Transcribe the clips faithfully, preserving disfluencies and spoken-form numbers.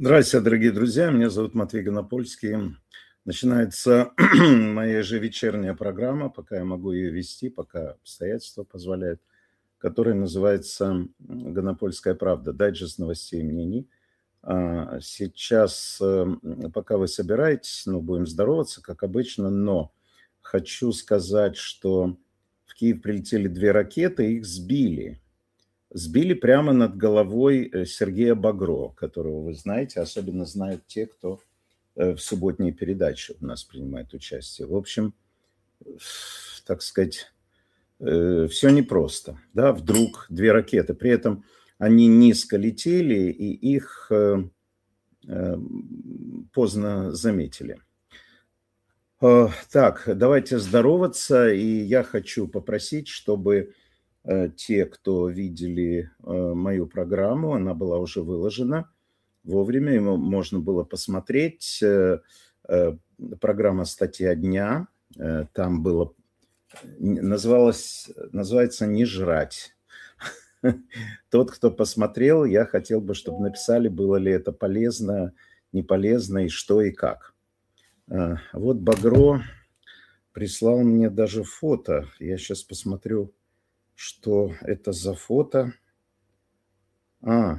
Здравствуйте, дорогие друзья. Меня зовут Матвей Гонопольский. Начинается моя ежевечерняя программа, пока я могу ее вести, пока обстоятельства позволяют, которая называется «Гонопольская правда», дайджест новостей и мнений. А, Сейчас, э, пока вы собираетесь, ну, будем здороваться, как обычно, но хочу сказать, что в Киев прилетели две ракеты, их сбили. Сбили прямо над головой э, Сергея Багро, которого вы знаете, особенно знают те, кто э, в субботней передаче у нас принимает участие. В общем, так сказать, все непросто. Да? Вдруг две ракеты. При этом они низко летели, и их э, э, поздно заметили. Э, Так, давайте здороваться, и я хочу попросить, чтобы э, те, кто видели э, мою программу, она была уже выложена вовремя, ему можно было посмотреть. Э, э, Программа «Статья дня», э, там было, н- называлось, называется «Не жрать». Тот, кто посмотрел, я хотел бы, чтобы написали, было ли это полезно, не полезно, и что, и как. Э, Вот Багро прислал мне даже фото. Я сейчас посмотрю, что это за фото. А,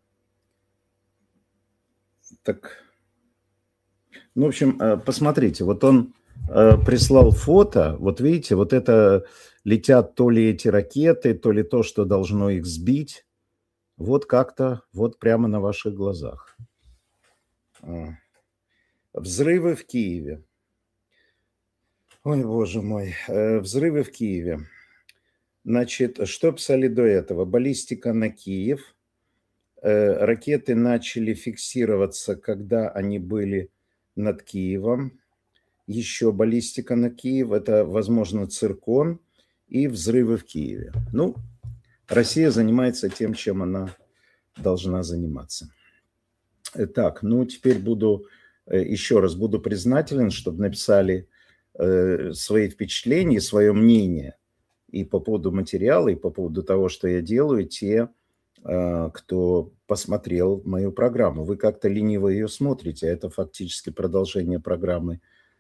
так, ну, в общем, э, посмотрите, вот он э, прислал фото, вот видите, вот это летят то ли эти ракеты, то ли то, что должно их сбить. Вот как-то, вот прямо на ваших глазах. А, Взрывы в Киеве. Ой, боже мой, э, взрывы в Киеве. Значит, что писали до этого? Баллистика на Киев. Э, Ракеты начали фиксироваться, когда они были над Киевом. Еще баллистика на Киев, это, возможно, циркон и взрывы в Киеве. Ну, Россия занимается тем, чем она должна заниматься. Так, ну, теперь буду, э, еще раз буду признателен, чтобы написали э, свои впечатления, свое мнение и по поводу материала, и по поводу того, что я делаю, те, э, кто посмотрел мою программу. Вы как-то лениво ее смотрите, а это фактически продолжение программы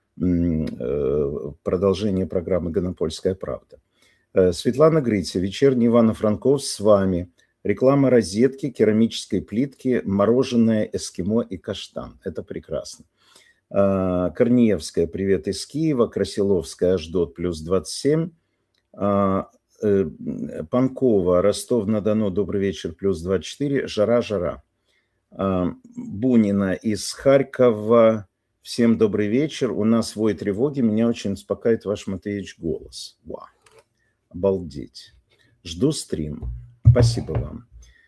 продолжение программы «Гонопольская правда». Светлана Гриця, вечерний Ивано-Франковск с вами. Реклама розетки, керамической плитки, мороженое, эскимо и каштан. Это прекрасно. Корнеевская, привет из Киева. Красиловская, Аждот, плюс двадцать семь. Панкова, Ростов-на-Дону, добрый вечер, плюс двадцать четыре. Жара-жара. Бунина из Харькова. Всем добрый вечер. У нас вой тревоги. Меня очень успокаивает ваш, Матвеевич, голос. Вау. Обалдеть. Жду стрим. Спасибо вам.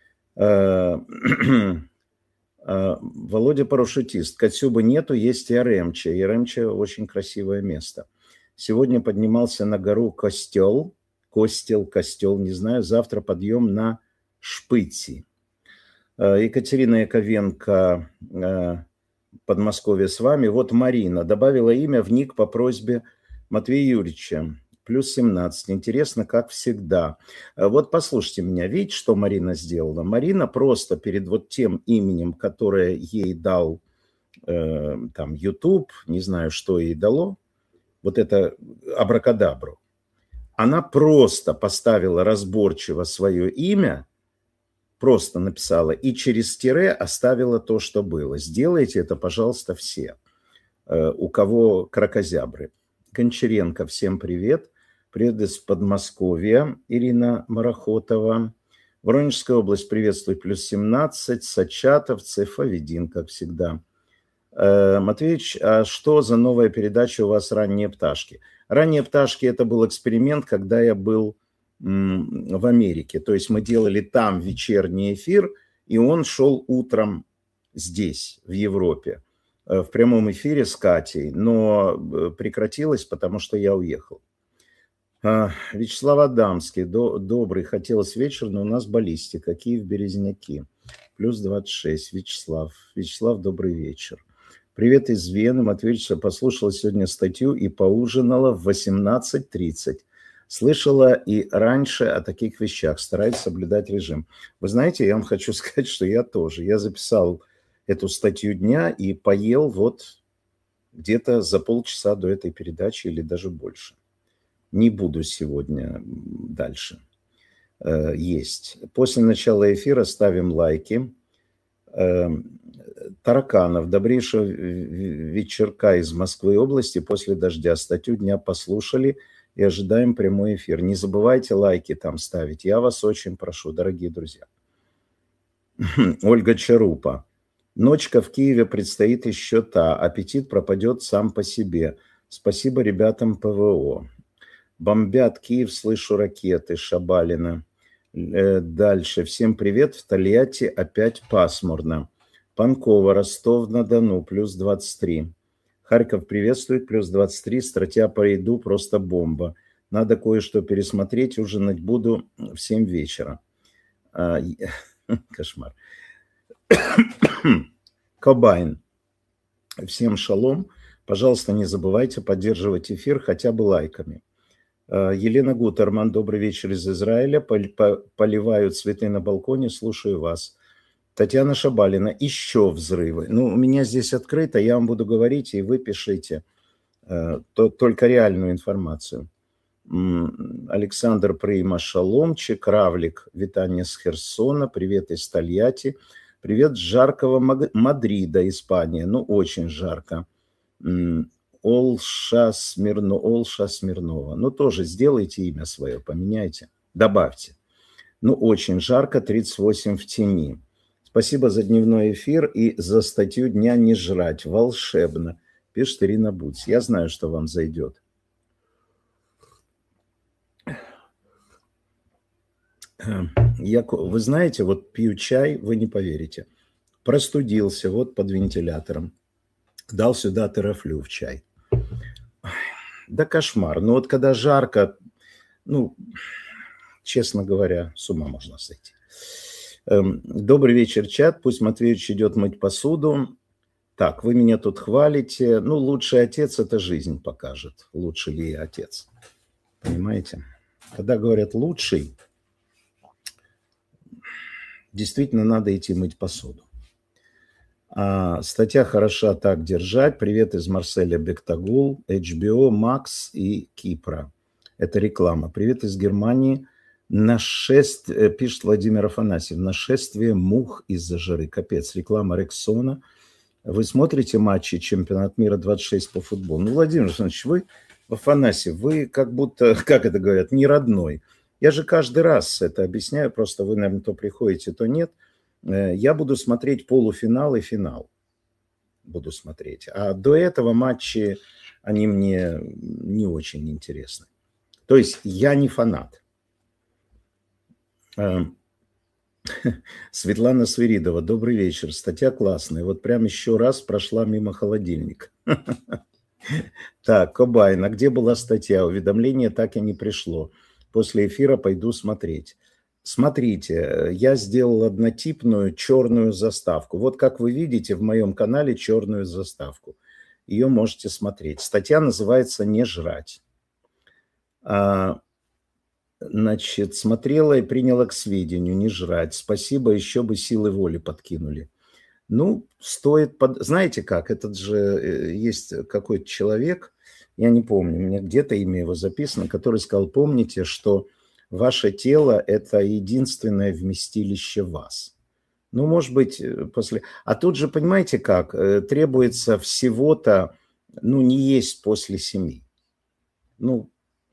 Володя парашютист. Катюбы нету, есть Яремче. Яремче очень красивое место. Сегодня поднимался на гору Костел. Костел, Костел, не знаю. Завтра подъем на Шпыти. Екатерина Яковенко, Подмосковье с вами. Вот Марина добавила имя в ник по просьбе Матвея Юрьевича. Плюс семнадцать. Интересно, как всегда. Вот послушайте меня. Видите, что Марина сделала? Марина просто перед вот тем именем, которое ей дал э, там YouTube, не знаю, что ей дало, вот это абракадабру, она просто поставила разборчиво свое имя, просто написала и через тире оставила то, что было. Сделайте это, пожалуйста, все. У кого кракозябры. Гончаренко, всем привет. Привет из Подмосковья. Ирина Марахотова. Воронежская область, приветствую, плюс семнадцать. Сачатовцы, Фавидин, как всегда. Матвеевич, а что за новая передача у вас «Ранние пташки»? «Ранние пташки» – это был эксперимент, когда я был в Америке. То есть мы делали там вечерний эфир, и он шел утром здесь, в Европе, в прямом эфире с Катей, но прекратилось, потому что я уехал. Вячеслав Адамский, до, добрый, хотелось вечер, но у нас баллистика, Киев-Березняки, плюс двадцать шесть. Вячеслав, Вячеслав, добрый вечер. Привет из Вены, Матвеевич, послушала сегодня статью и поужинала в восемнадцать тридцать. Слышала и раньше о таких вещах, стараюсь соблюдать режим. Вы знаете, я вам хочу сказать, что я тоже. Я записал эту статью дня и поел вот где-то за полчаса до этой передачи или даже больше. Не буду сегодня дальше э, есть. После начала эфира ставим лайки. Э, Тараканов, добрейшего вечерка из Москвы области после дождя. Статью дня послушали и ожидаем прямой эфир. Не забывайте лайки там ставить. Я вас очень прошу, дорогие друзья. Ольга Чарупа. Ночка в Киеве предстоит еще та. Аппетит пропадет сам по себе. Спасибо ребятам ПВО. Бомбят Киев, слышу ракеты. Шабалина. Дальше. Всем привет. В Тольятти опять пасмурно. Панково, Ростов-на-Дону, плюс двадцать три. Харьков приветствует, плюс двадцать три. Стратья по еду просто бомба. Надо кое-что пересмотреть. Ужинать буду в семь вечера. А, кошмар. Кобайн. Всем шалом. Пожалуйста, не забывайте поддерживать эфир хотя бы лайками. Елена Гутерман, добрый вечер из Израиля. Поливаю цветы на балконе, слушаю вас. Татьяна Шабалина, еще взрывы. Ну, у меня здесь открыто, я вам буду говорить, и вы пишите э, то, только реальную информацию. М-м, Александр Прима, шаломчик. Равлик, витание с Херсона. Привет из Тольятти. Привет с жаркого Мадрида, Испания. Ну, очень жарко. М-м, Олша, Смирно, Олша Смирнова. Ну, тоже сделайте имя свое, поменяйте, добавьте. Ну, очень жарко, тридцать восемь в тени. Спасибо за дневной эфир и за статью дня «Не жрать». Волшебно. Пишет Ирина Буц. Я знаю, что вам зайдет. Я, вы знаете, вот пью чай, вы не поверите. Простудился вот под вентилятором. Дал сюда терафлю в чай. Да кошмар. Но вот когда жарко, ну, честно говоря, с ума можно сойти. Добрый вечер, чат. Пусть Матвеевич идет мыть посуду. Так, вы меня тут хвалите. Ну, лучший отец – это жизнь покажет. Лучше ли я отец? Понимаете? Когда говорят «лучший», действительно надо идти мыть посуду. А статья хороша, так держать. Привет из Марселя, Бектагул, эйч би о, Макс и Кипра. Это реклама. Привет из Германии. Нашествие, пишет Владимир Афанасьев, нашествие мух из-за жары. Капец, реклама Рексона. Вы смотрите матчи чемпионат мира двадцать шесть по футболу? Ну, Владимир Александрович, вы, Афанасьев, вы как будто, как это говорят, не родной. Я же каждый раз это объясняю, просто вы, наверное, то приходите, то нет. Я буду смотреть полуфинал и финал. Буду смотреть. А до этого матчи, они мне не очень интересны. То есть я не фанат. Светлана Свиридова, добрый вечер. Статья классная. Вот прям еще раз прошла мимо холодильника. Так, Кобайн, а где была статья? Уведомление так и не пришло. После эфира пойду смотреть. Смотрите, я сделал однотипную черную заставку. Вот как вы видите в моем канале черную заставку. Ее можете смотреть. Статья называется «Не жрать». Значит, смотрела и приняла к сведению, не жрать. Спасибо, еще бы силы воли подкинули. Ну, стоит... Под... Знаете как, этот же есть какой-то человек, я не помню, у меня где-то имя его записано, который сказал, помните, что ваше тело – это единственное вместилище вас. Ну, может быть, после... А тут же, понимаете как, требуется всего-то, ну, не есть после семи. Ну,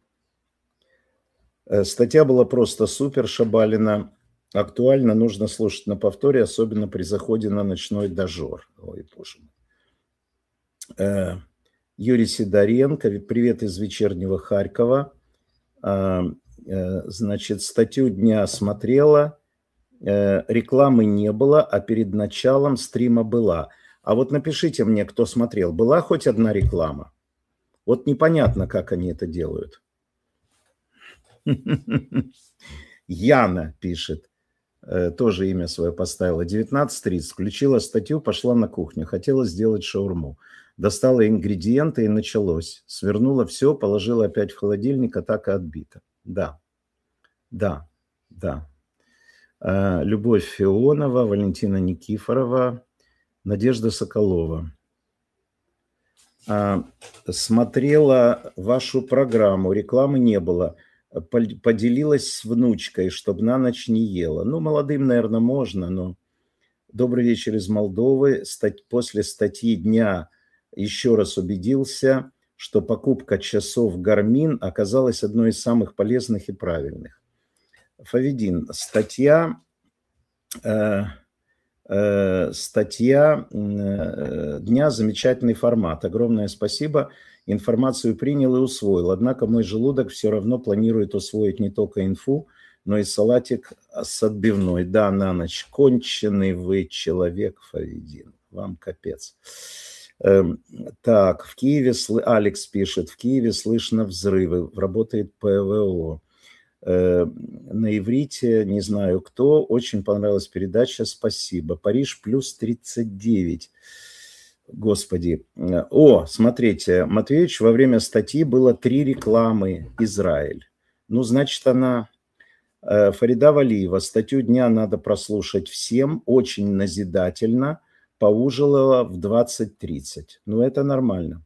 статья была просто супер, Шабалина. Актуально, нужно слушать на повторе, особенно при заходе на ночной дожор. Ой, боже мой. Юрий Сидоренко, привет из вечернего Харькова. Значит, статью дня смотрела, рекламы не было, а перед началом стрима была. А вот напишите мне, кто смотрел, была хоть одна реклама? Вот непонятно, как они это делают. Яна пишет, тоже имя свое поставила, девятнадцать тридцать, включила статью, пошла на кухню, хотела сделать шаурму. Достала ингредиенты и началось. Свернула все, положила опять в холодильник, а так и отбито. Да, да, да. Любовь Фионова, Валентина Никифорова. Надежда Соколова. Смотрела вашу программу, рекламы не было. Поделилась с внучкой, чтобы на ночь не ела. Ну, молодым, наверное, можно, но... Добрый вечер из Молдовы. После статьи дня еще раз убедился, что покупка часов Garmin оказалась одной из самых полезных и правильных. Фавидин, статья... Э, Статья дня, замечательный формат. Огромное спасибо. Информацию принял и усвоил. Однако мой желудок все равно планирует усвоить не только инфу, но и салатик с отбивной. Да, на ночь. Конченый вы человек, Фавидин. Вам капец. Так, в Киеве... Алекс пишет. В Киеве слышно взрывы. Работает ПВО. На иврите, не знаю кто, очень понравилась передача, спасибо. Париж плюс тридцать девять. Господи. О, смотрите, Матвеевич, во время статьи было три рекламы Израиль. Ну, значит, она... Фарида Валиева, статью дня надо прослушать всем, очень назидательно, поужинала в двадцать тридцать. Ну, это нормально.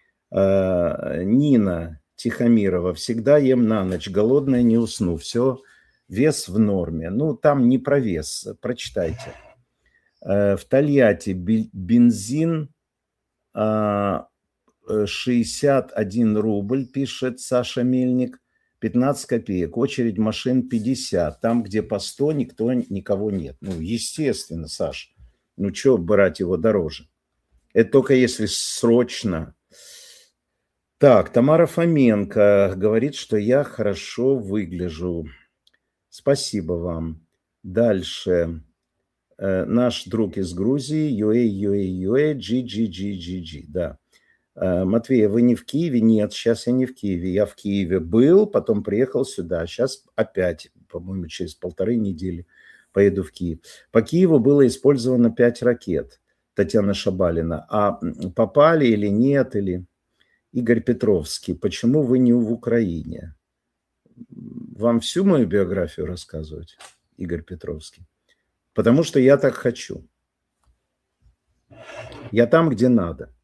Нина Тихомирова, всегда ем на ночь, голодная не усну, все, вес в норме. Ну, там не про вес, прочитайте. В Тольятти бензин шестьдесят один рубль, пишет Саша Мельник, пятнадцать копеек, очередь машин пятьдесят, там, где по сто, никто, никого нет. Ну, естественно, Саш, ну, что брать его дороже? Это только если срочно. Так, Тамара Фоменко говорит, что я хорошо выгляжу. Спасибо вам. Дальше. Э, наш друг из Грузии, Юэй, Юэй, Юэй, джи джи джи джи джи, да. Э, Матвей, вы не в Киеве? Нет, сейчас я не в Киеве. Я в Киеве был, потом приехал сюда. Сейчас опять, по-моему, через полторы недели поеду в Киев. По Киеву было использовано пять ракет, Татьяна Шабалина. А попали или нет, или... Игорь Петровский, почему вы не в Украине? Вам всю мою биографию рассказывать, Игорь Петровский? Потому что я так хочу. Я там, где надо.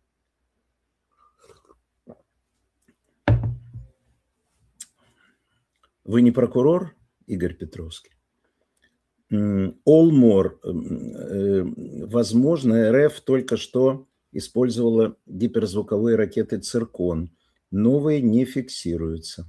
Вы не прокурор, Игорь Петровский? Олмор, возможно, РФ только что использовала гиперзвуковые ракеты «Циркон». Новые не фиксируются.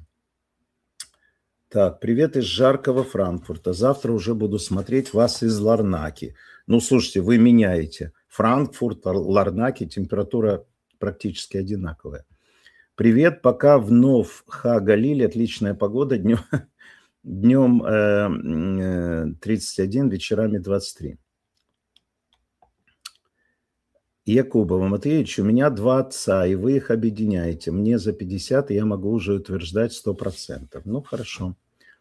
Так, привет из жаркого Франкфурта. Завтра уже буду смотреть вас из Ларнаки. Ну, слушайте, вы меняете. Франкфурт, Ларнаки, температура практически одинаковая. Привет, пока в Нов-Ха-Галиле отличная погода. Днем, днем э, тридцать один, вечерами двадцать три. Якубова, Матвеевич, у меня два отца, и вы их объединяете. Мне за пятьдесят, и я могу уже утверждать сто процентов. Ну, хорошо.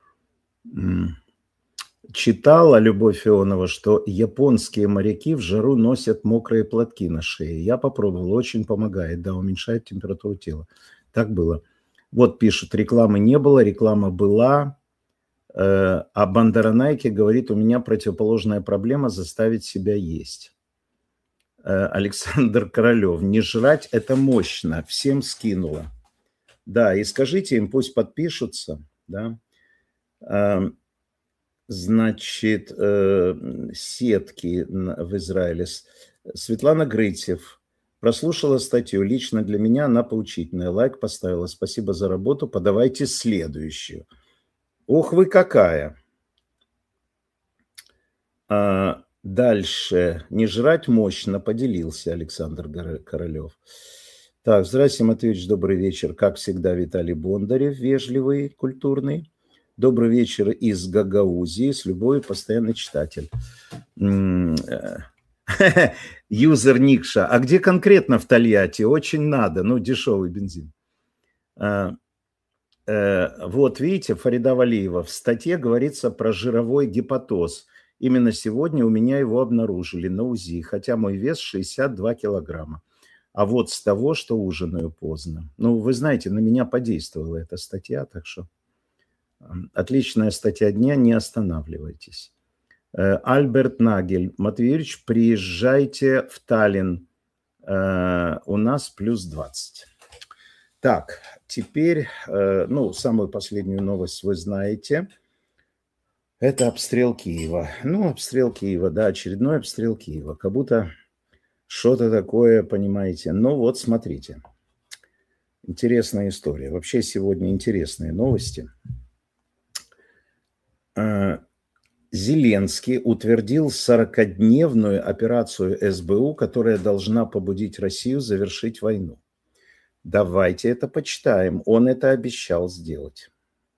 Читала Любовь Ионова, что японские моряки в жару носят мокрые платки на шее. Я попробовал, очень помогает, да, уменьшает температуру тела. Так было. Вот пишут, рекламы не было, реклама была. А Бандаранайке говорит, у меня противоположная проблема заставить себя есть. Александр Королев. Не жрать – это мощно. Всем скинула. Да, и скажите им, пусть подпишутся. Да. Значит, сетки в Израиле. Светлана Грытьев. Прослушала статью. Лично для меня она поучительная. Лайк поставила. Спасибо за работу. Подавайте следующую. Ох вы какая. Дальше. Не жрать мощно, поделился Александр Королев. Так, здравствуйте, Матвеевич, добрый вечер. Как всегда, Виталий Бондарев, вежливый, культурный. Добрый вечер из Гагаузии, с любовью, постоянный читатель. Юзер Никша. А где конкретно в Тольятти? Очень надо, ну, дешевый бензин. Вот, видите, Фарида Валиева, в статье говорится про жировой гепатоз. Именно сегодня у меня его обнаружили на УЗИ, хотя мой вес шестьдесят два килограмма. А вот с того, что ужинаю поздно. Ну, вы знаете, на меня подействовала эта статья, так что отличная статья дня, не останавливайтесь. Альберт Нагель. Матвей Юрьевич, приезжайте в Таллин. У нас плюс двадцать. Так, теперь, ну, самую последнюю новость вы знаете. Это обстрел Киева. Ну, обстрел Киева, да, очередной обстрел Киева. Как будто что-то такое, понимаете. Ну, вот, смотрите. Интересная история. Вообще сегодня интересные новости. Зеленский утвердил сорокадневную операцию эс бэ у, которая должна побудить Россию завершить войну. Давайте это почитаем. Он это обещал сделать.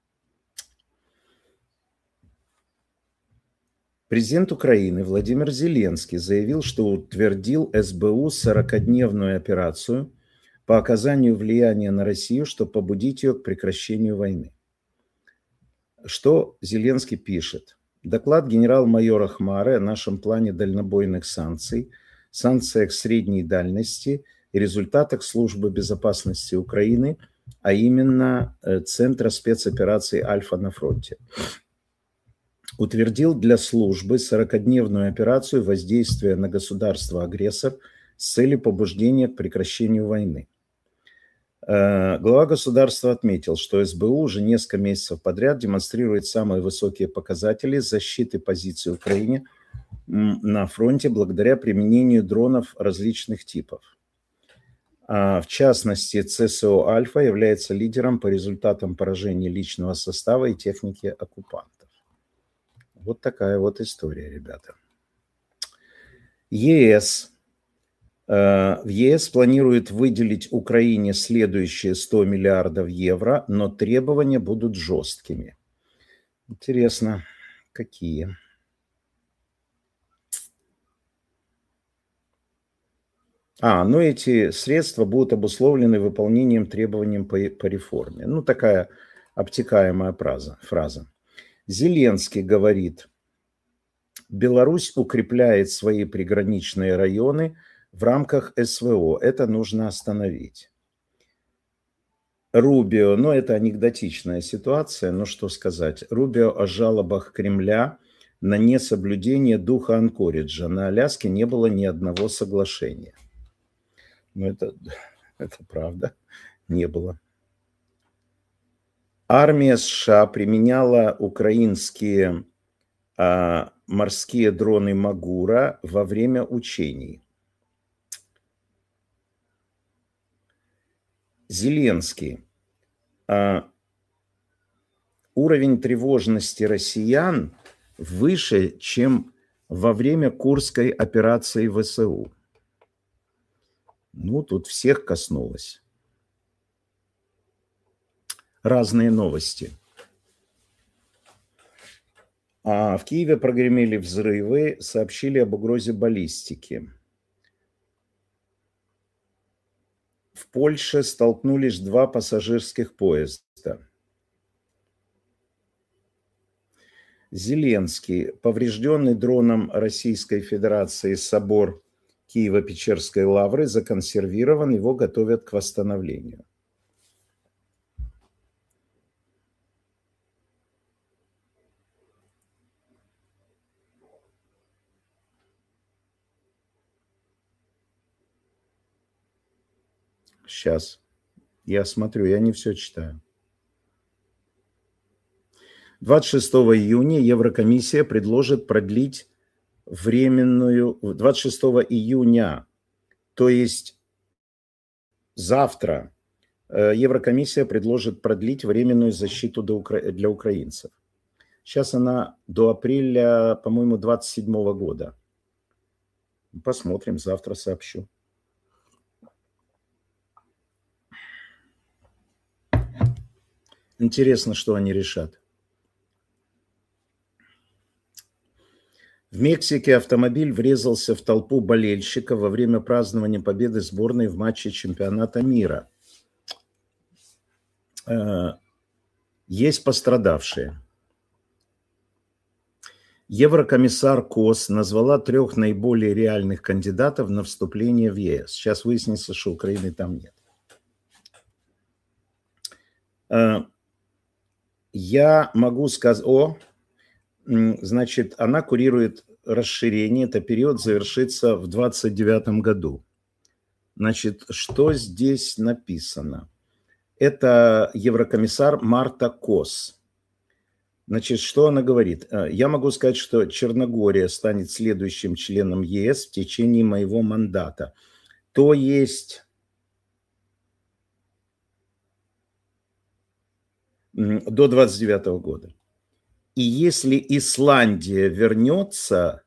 Президент Украины Владимир Зеленский заявил, что утвердил эс бэ у сорокадневную операцию по оказанию влияния на Россию, чтобы побудить ее к прекращению войны. Что Зеленский пишет? Доклад генерал-майора Хмары о нашем плане дальнобойных санкций, санкциях средней дальности и результатах службы безопасности Украины, а именно Центра спецопераций «Альфа» на фронте. Утвердил для службы сорокадневную операцию воздействия на государство-агрессор с целью побуждения к прекращению войны. Глава государства отметил, что эс бэ у уже несколько месяцев подряд демонстрирует самые высокие показатели защиты позиций Украины на фронте благодаря применению дронов различных типов. В частности, цэ эс о «Альфа» является лидером по результатам поражения личного состава и техники оккупантов. Вот такая вот история, ребята. е эс. В е эс планирует выделить Украине следующие сто миллиардов евро, но требования будут жесткими. Интересно, какие? А, ну эти средства будут обусловлены выполнением требований по, по реформе. Ну, такая обтекаемая фраза. фраза. Зеленский говорит, Беларусь укрепляет свои приграничные районы в рамках эс вэ о. Это нужно остановить. Рубио, ну это анекдотичная ситуация, но что сказать. Рубио о жалобах Кремля на несоблюдение духа Анкориджа. На Аляске не было ни одного соглашения. Ну это, это правда, не было. Армия США применяла украинские а, морские дроны Магура во время учений. Зеленский. А, уровень тревожности россиян выше, чем во время Курской операции вэ эс у. Ну, тут всех коснулось. Разные новости. А в Киеве прогремели взрывы, сообщили об угрозе баллистики. В Польше столкнулись два пассажирских поезда. Зеленский. Поврежденный дроном Российской Федерации собор Киево-Печерской лавры законсервирован, его готовят к восстановлению. Сейчас. Я смотрю, я не все читаю. двадцать шестого июня Еврокомиссия предложит продлить временную... двадцать шестого июня, то есть завтра, Еврокомиссия предложит продлить временную защиту для украинцев. Сейчас она до апреля, по-моему, двадцать седьмого года. Посмотрим, завтра сообщу. Интересно, что они решат. В Мексике автомобиль врезался в толпу болельщиков во время празднования победы сборной в матче чемпионата мира. Есть пострадавшие. Еврокомиссар Кос назвала трех наиболее реальных кандидатов на вступление в е эс. Сейчас выяснится, что Украины там нет. Я могу сказать... О, Значит, она курирует расширение. Это период завершится в двадцать девятом году. Значит, что здесь написано? Это еврокомиссар Марта Кос. Значит, что она говорит? Я могу сказать, что Черногория станет следующим членом ЕС в течение моего мандата. То есть до двадцать девятого года. И если Исландия вернется,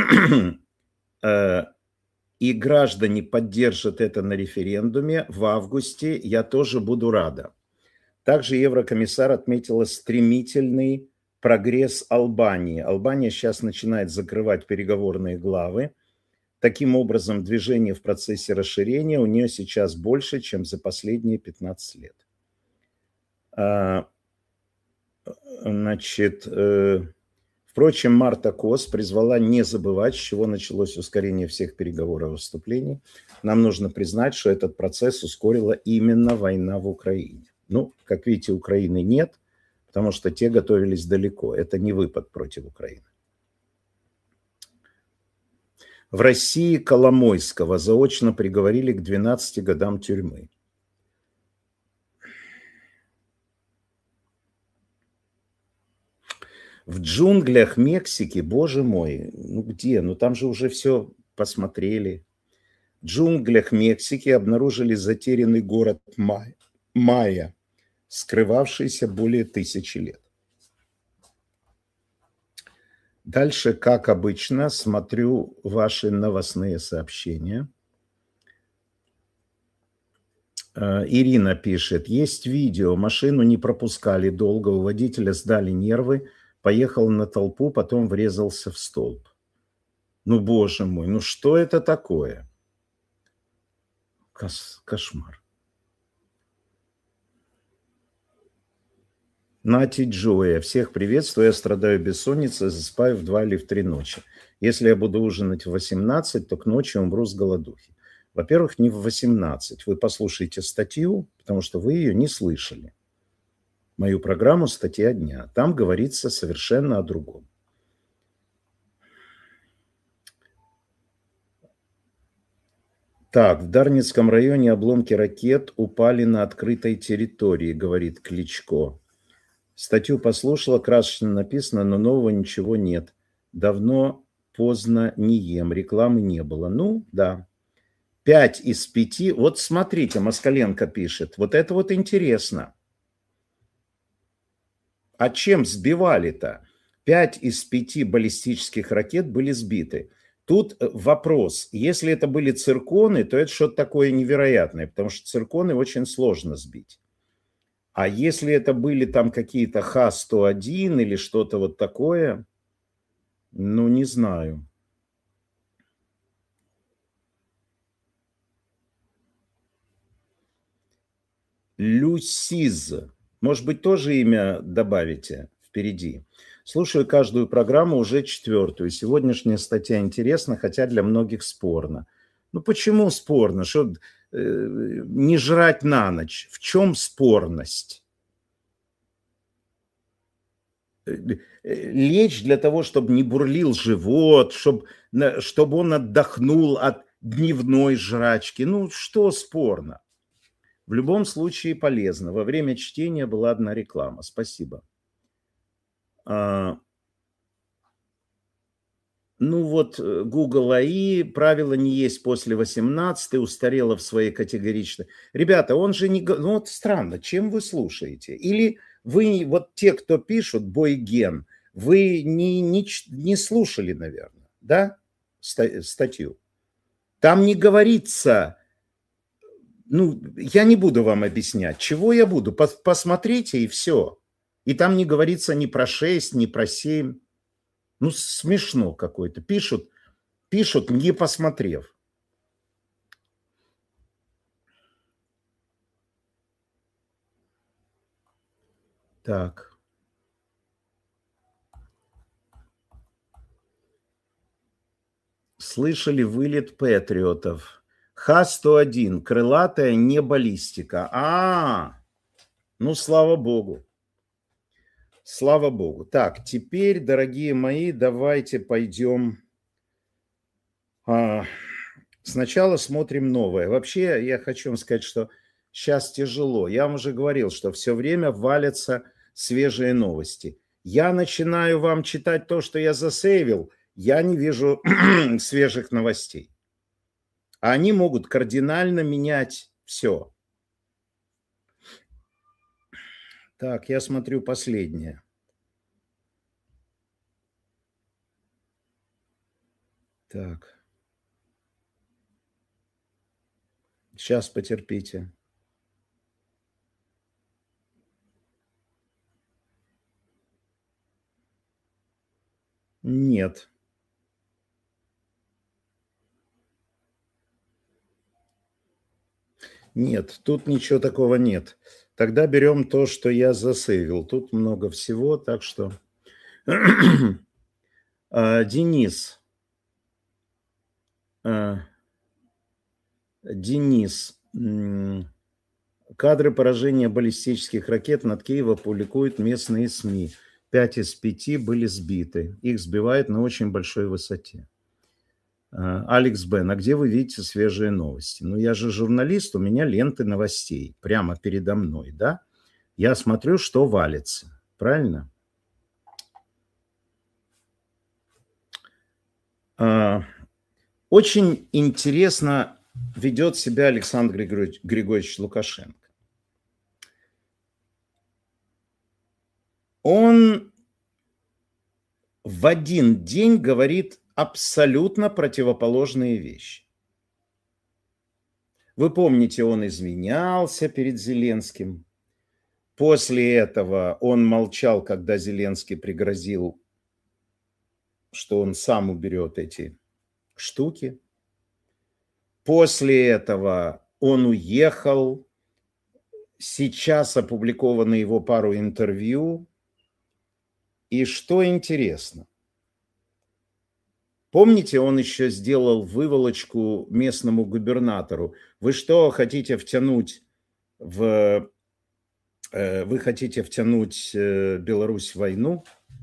и граждане поддержат это на референдуме в августе, я тоже буду рада. Также еврокомиссар отметила стремительный прогресс Албании. Албания сейчас начинает закрывать переговорные главы. Таким образом, движение в процессе расширения у нее сейчас больше, чем за последние пятнадцать лет. Значит, впрочем, Марта Кос призвала не забывать, с чего началось ускорение всех переговоров и выступлений. Нам нужно признать, что этот процесс ускорила именно война в Украине. Ну, как видите, Украины нет, потому что те готовились далеко. Это не выпад против Украины. В России Коломойского заочно приговорили к двенадцати годам тюрьмы. В джунглях Мексики, боже мой, ну где? Ну там же уже все посмотрели. В джунглях Мексики обнаружили затерянный город Майя, Майя, скрывавшийся более тысячи лет. Дальше, как обычно, смотрю ваши новостные сообщения. Ирина пишет, есть видео, машину не пропускали долго, у водителя сдали нервы, поехал на толпу, потом врезался в столб. Ну, боже мой, ну что это такое? Кос- кошмар. Нати Джоя, всех приветствую, я страдаю бессонницей, засыпаю в два или в три ночи. Если я буду ужинать в восемнадцать, то к ночи умру с голодухи. Во-первых, не в восемнадцать. Вы послушайте статью, потому что вы ее не слышали. Мою программу «Статья дня». Там говорится совершенно о другом. Так, в Дарницком районе обломки ракет упали на открытой территории, говорит Кличко. Статью послушала, красочно написано, но нового ничего нет. Давно, поздно не ем, рекламы не было. Ну, да. Пять из пяти. Вот смотрите, Москаленко пишет. Вот это вот интересно. А чем сбивали-то? Пять из пяти баллистических ракет были сбиты. Тут вопрос. Если это были цирконы, то это что-то такое невероятное, потому что цирконы очень сложно сбить. А если это были там какие-то Х сто один или что-то вот такое, ну, не знаю. Люсиз. Может быть, тоже имя добавите впереди. Слушаю каждую программу, уже четвертую. Сегодняшняя статья интересна, хотя для многих спорно. Ну, почему спорно? Что э, не жрать на ночь? В чем спорность? Лечь для того, чтобы не бурлил живот, чтобы, чтобы он отдохнул от дневной жрачки. Ну, что спорно? В любом случае полезно. Во время чтения была одна реклама. Спасибо. А, ну вот, Google эй ай, правило не есть после восемнадцати, устарело в своей категоричной. Ребята, он же не... Ну вот странно, чем вы слушаете? Или вы, вот те, кто пишут, Бойген, вы не, не, не слушали, наверное, да, статью? Там не говорится... Ну, я не буду вам объяснять, чего я буду. Посмотрите и все. И там не говорится ни про шесть, ни про семь. Ну, смешно какое-то. Пишут, пишут, не посмотрев. Так. Слышали вылет патриотов. Х сто один, крылатая, не баллистика. А, ну, слава богу. Слава Богу. Так, теперь, дорогие мои, давайте пойдем. А, сначала смотрим новое. Вообще, я хочу вам сказать, что сейчас тяжело. Я вам уже говорил, что все время валятся свежие новости. Я начинаю вам читать то, что я засейвил, я не вижу свежих новостей. Они могут кардинально менять все. Так, я смотрю последнее. Так. Сейчас потерпите. Нет. Нет, тут ничего такого нет. Тогда берем то, что я засейвил. Тут много всего, так что... А, Денис. А, Денис. м, Кадры поражения баллистических ракет над Киевом публикуют местные СМИ. Пять из пяти были сбиты. Их сбивают на очень большой высоте. А, Алекс Бен, а где вы видите свежие новости? Ну, я же журналист, у меня ленты новостей прямо передо мной, да? Я смотрю, что валится. Правильно? А, Очень интересно ведет себя Александр Григорьевич, Григорьевич Лукашенко. Он в один день говорит абсолютно противоположные вещи. Вы помните, он извинялся перед Зеленским. После этого он молчал, когда Зеленский пригрозил, что он сам уберет эти штуки. После этого он уехал. Сейчас опубликованы его пару интервью. И что интересно, помните, он еще сделал выволочку местному губернатору. Вы что, хотите втянуть в... Вы хотите втянуть Беларусь в войну?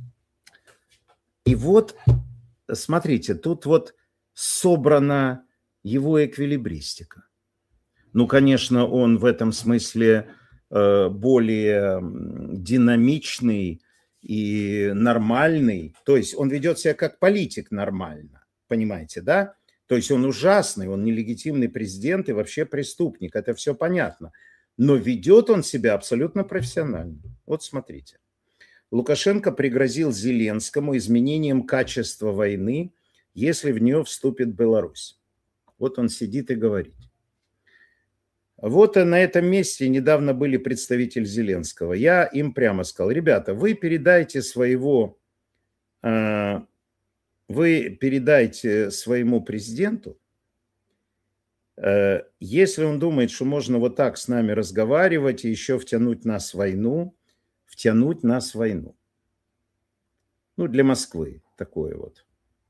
И вот, смотрите, тут вот собрана его эквилибристика. Ну, конечно, он в этом смысле более динамичный и нормальный. То есть он ведет себя как политик нормально, понимаете, да? То есть он ужасный, он нелегитимный президент и вообще преступник, это все понятно. Но ведет он себя абсолютно профессионально. Вот смотрите. Лукашенко пригрозил Зеленскому изменением качества войны, если в нее вступит Беларусь. Вот он сидит и говорит. Вот на этом месте недавно были представители Зеленского. Я им прямо сказал: ребята, вы передайте своего, вы передайте своему президенту, если он думает, что можно вот так с нами разговаривать и еще втянуть нас в войну, втянуть нас в войну. Ну, для Москвы такое вот.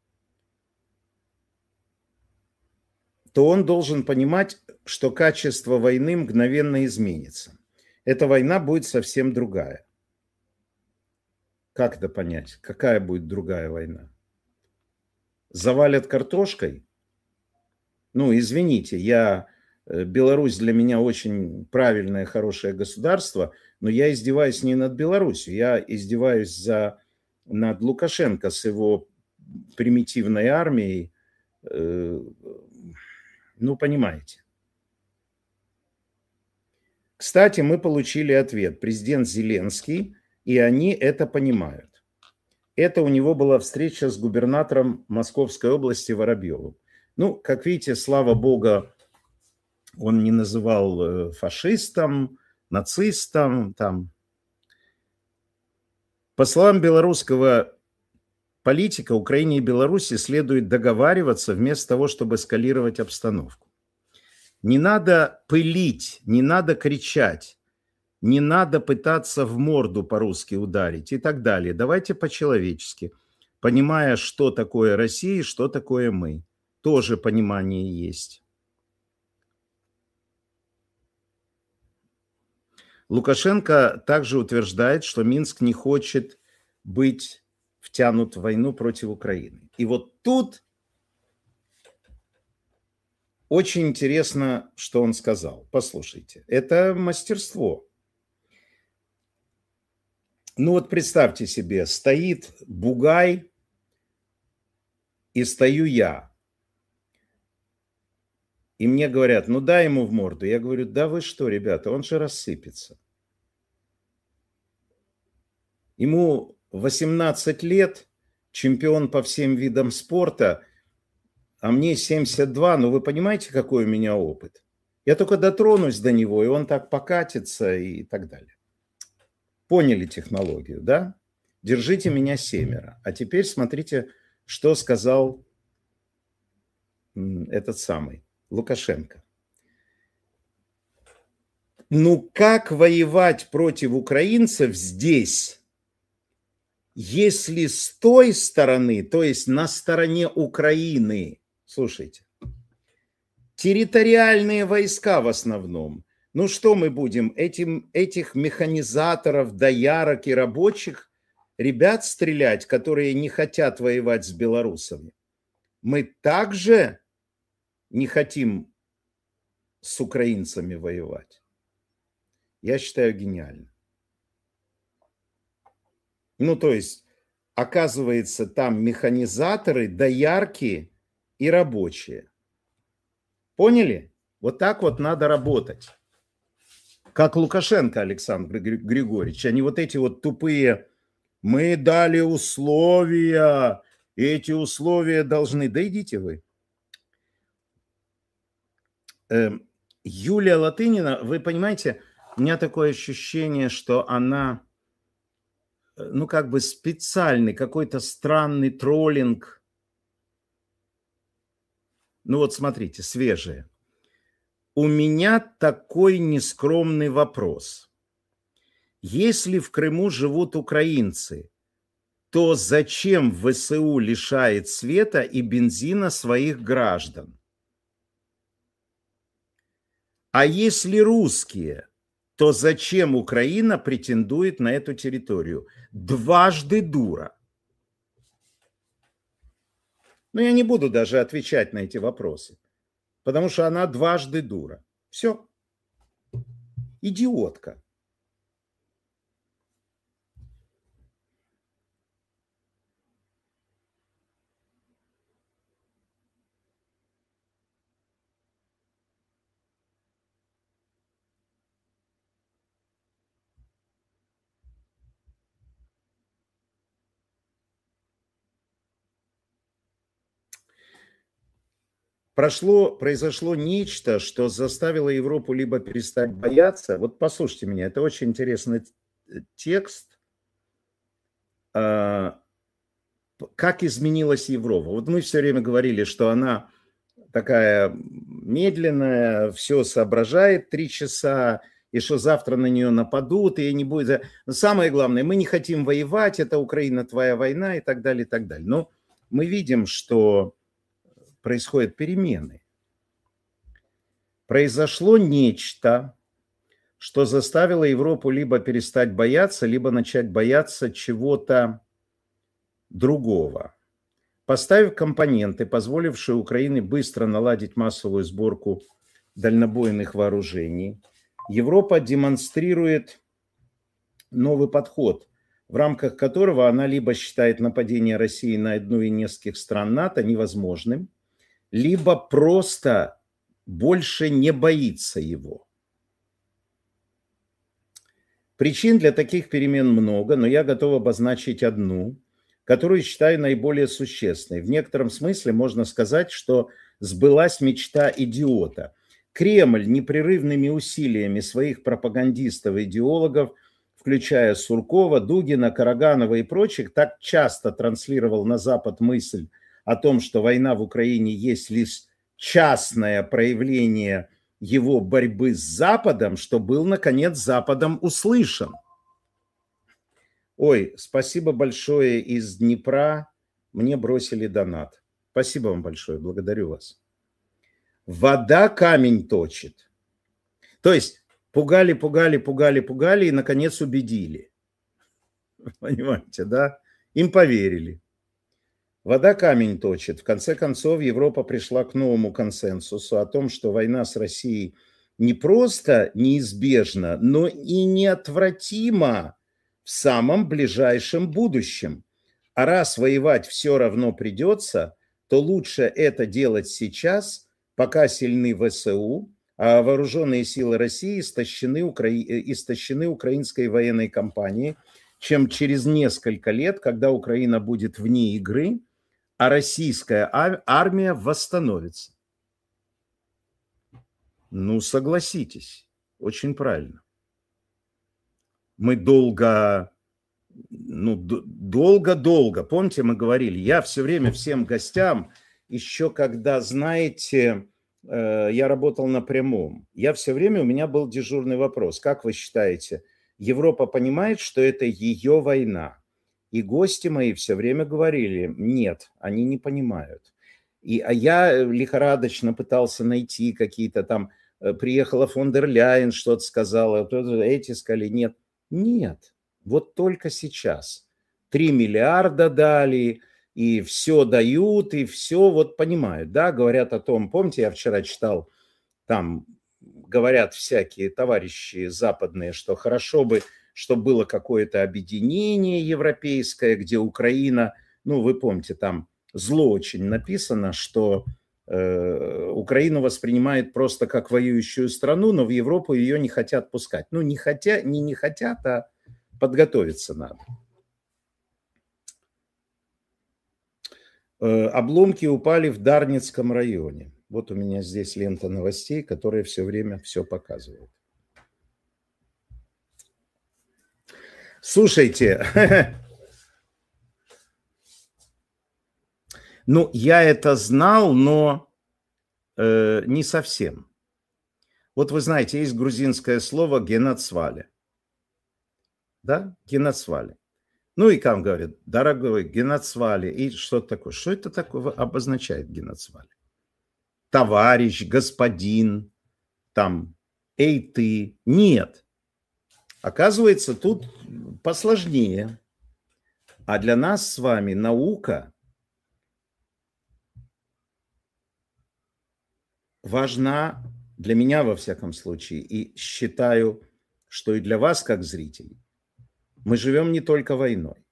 То он должен понимать, что качество войны мгновенно изменится. Эта война будет совсем другая. Как это понять? Какая будет другая война? Завалят картошкой? Ну, извините, я... Беларусь для меня очень правильное, хорошее государство, но я издеваюсь не над Беларусью, я издеваюсь за, над Лукашенко с его примитивной армией. Ну, понимаете. Кстати, мы получили ответ. Президент Зеленский, и они это понимают. Это у него была встреча с губернатором Московской области Воробьевым. Ну, как видите, слава богу, он не называл фашистом, нацистом. Там. По словам белорусского политика, Украине и Беларуси следует договариваться вместо того, чтобы эскалировать обстановку. Не надо пылить, не надо кричать, не надо пытаться в морду по-русски ударить и так далее. Давайте по-человечески, понимая, что такое Россия и что такое мы. Тоже понимание есть. Лукашенко также утверждает, что Минск не хочет быть втянут в войну против Украины. И вот тут очень интересно, что он сказал. Послушайте, это мастерство. Ну вот представьте себе, стоит бугай, и стою я. И мне говорят, ну дай ему в морду. Я говорю, да вы что, ребята, он же рассыпется. Ему восемнадцать лет, чемпион по всем видам спорта, а мне семьдесят два, ну вы понимаете, какой у меня опыт? Я только дотронусь до него, и он так покатится и так далее. Поняли технологию, да? Держите меня семеро. А теперь смотрите, что сказал этот самый Лукашенко. Ну как воевать против украинцев здесь, если с той стороны, то есть на стороне Украины, слушайте, территориальные войска в основном. Ну что мы будем, этим, этих механизаторов, доярок и рабочих ребят стрелять, которые не хотят воевать с белорусами? Мы также не хотим с украинцами воевать. Я считаю, гениально. Ну, то есть, оказывается, там механизаторы, доярки и рабочие. Поняли? Вот так вот надо работать. Как Лукашенко Александр Григорьевич, а не вот эти вот тупые, мы дали условия, и эти условия должны... Да идите вы. Юлия Латынина, вы понимаете, у меня такое ощущение, что она, ну, как бы специальный, какой-то странный троллинг. Ну, вот смотрите, свежее. У меня такой нескромный вопрос. Если в Крыму живут украинцы, то зачем ВСУ лишает света и бензина своих граждан? А если русские, то зачем Украина претендует на эту территорию? Дважды дура. Но я не буду даже отвечать на эти вопросы, потому что она дважды дура. Все. Идиотка. Прошло, произошло нечто, что заставило Европу либо перестать бояться. Вот послушайте меня, это очень интересный текст. Как изменилась Европа. Вот мы все время говорили, что она такая медленная, все соображает три часа, и что завтра на нее нападут, и не будет... Но самое главное, мы не хотим воевать, это Украина, твоя война, и так далее, и так далее. Но мы видим, что происходят перемены. Произошло нечто, что заставило Европу либо перестать бояться, либо начать бояться чего-то другого. Поставив компоненты, позволившие Украине быстро наладить массовую сборку дальнобойных вооружений, Европа демонстрирует новый подход, в рамках которого она либо считает нападение России на одну из нескольких стран НАТО невозможным, либо просто больше не боится его. Причин для таких перемен много, но я готов обозначить одну, которую считаю наиболее существенной. В некотором смысле можно сказать, что сбылась мечта идиота. Кремль непрерывными усилиями своих пропагандистов и идеологов, включая Суркова, Дугина, Караганова и прочих, так часто транслировал на Запад мысль о том, что война в Украине есть лишь частное проявление его борьбы с Западом, что был, наконец, Западом услышан. Ой, спасибо большое из Днепра, мне бросили донат. Спасибо вам большое, благодарю вас. Вода камень точит. То есть Пугали, пугали, пугали, пугали и, наконец, убедили. Понимаете, да? Им поверили. Вода камень точит. В конце концов, Европа пришла к новому консенсусу о том, что война с Россией не просто неизбежна, но и неотвратима в самом ближайшем будущем. А раз воевать все равно придется, то лучше это делать сейчас, пока сильны ВСУ, а вооруженные силы России истощены, укра... истощены украинской военной кампанией, чем через несколько лет, когда Украина будет вне игры, а российская армия восстановится. Ну, согласитесь, очень правильно. Мы долго, ну, долго-долго, помните, мы говорили, я все время всем гостям, еще когда, знаете, я работал на прямом, я все время, у меня был дежурный вопрос. Как вы считаете, Европа понимает, что это ее война? И гости мои все время говорили, нет, они не понимают. И, а я лихорадочно пытался найти какие-то там, приехала фон дер Ляйен, что-то сказала, эти сказали, нет. Нет, вот только сейчас. Три миллиарда дали, и все дают, и все вот понимают, да, говорят о том, помните, я вчера читал, там говорят всякие товарищи западные, что хорошо бы, чтобы было какое-то объединение европейское, где Украина, ну, вы помните, там зло очень написано, что э, Украину воспринимают просто как воюющую страну, но в Европу ее не хотят пускать. Ну, не хотят, не, не хотят, а подготовиться надо. Э, обломки упали в Дарницком районе. Вот у меня здесь лента новостей, которая все время все показывает. Слушайте, ну, я это знал, но э, не совсем. Вот вы знаете, есть грузинское слово «геноцвали». Да, геноцвали. Ну и там говорят, дорогой, геноцвали. И что такое? Что это такое обозначает геноцвали? Товарищ, господин, там, эй, ты. Нет. Оказывается, тут посложнее. А для нас с вами наука важна, для меня во всяком случае, и считаю, что и для вас как зрителей. Мы живем не только войной.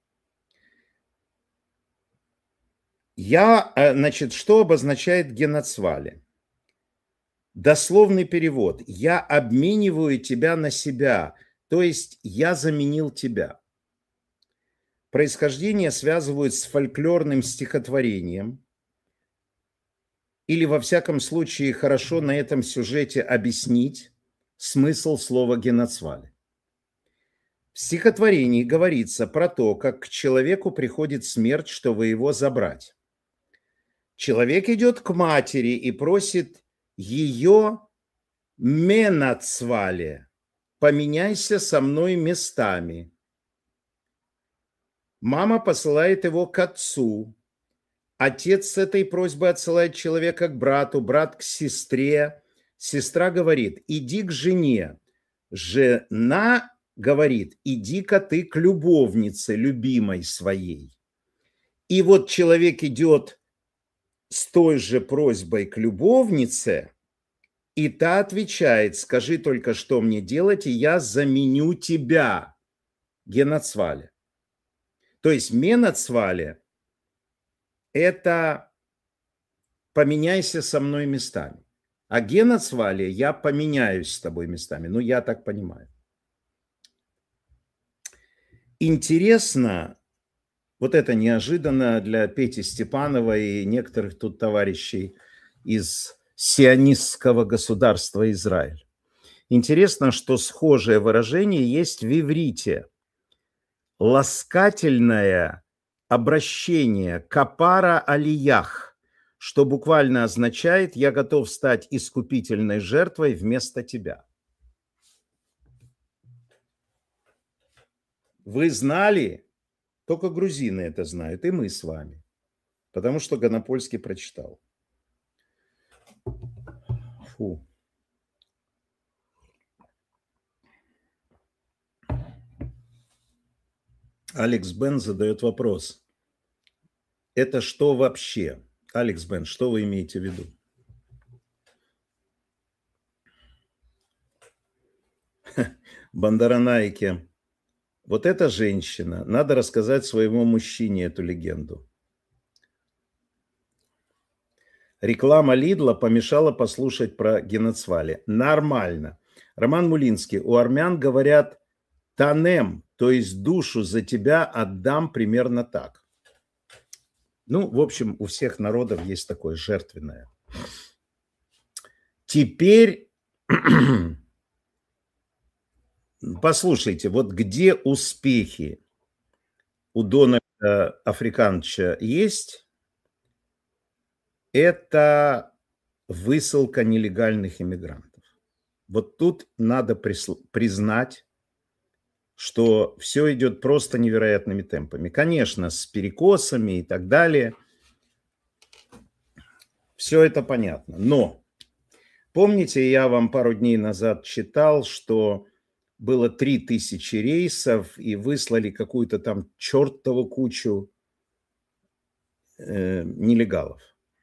Я, значит, что обозначает геноцвали? Дословный перевод. Я обмениваю тебя на себя, то есть я заменил тебя. Происхождение связывают с фольклорным стихотворением, или во всяком случае хорошо на этом сюжете объяснить смысл слова геноцвали. В стихотворении говорится про то, как к человеку приходит смерть, чтобы его забрать. Человек идет к матери и просит ее менацвали, поменяйся со мной местами. Мама посылает его к отцу. Отец с этой просьбой отсылает человека к брату, брат к сестре. Сестра говорит, иди к жене. Жена говорит, иди-ка ты к любовнице, любимой своей. И вот человек идет с той же просьбой к любовнице, и та отвечает, скажи только, что мне делать, и я заменю тебя. Геноцвали. То есть меноцвали – это поменяйся со мной местами. А геноцвали – я поменяюсь с тобой местами. Ну, я так понимаю. Интересно, вот это неожиданно для Пети Степанова и некоторых тут товарищей из сионистского государства Израиль. Интересно, что схожее выражение есть в иврите. Ласкательное обращение капара алиях, что буквально означает «я готов стать искупительной жертвой вместо тебя». Вы знали? Только грузины это знают, и мы с вами. Потому что Гонопольский прочитал. Фу. Алекс Бен задает вопрос. Это что вообще? Алекс Бен, что вы имеете в виду? Бандаранайке. Вот эта женщина. Надо рассказать своему мужчине эту легенду. Реклама Лидла помешала послушать про Геноцвали. Нормально. Роман Мулинский. У армян говорят «танем», то есть душу за тебя отдам примерно так. Ну, в общем, у всех народов есть такое жертвенное. Теперь послушайте, вот где успехи у Дональда Африкановича есть, это высылка нелегальных иммигрантов. Вот тут надо признать, что все идет просто невероятными темпами. Конечно, с перекосами и так далее. Все это понятно. Но помните, я вам пару дней назад читал, что было три тысячи рейсов и выслали какую-то там чертову кучу э, нелегалов.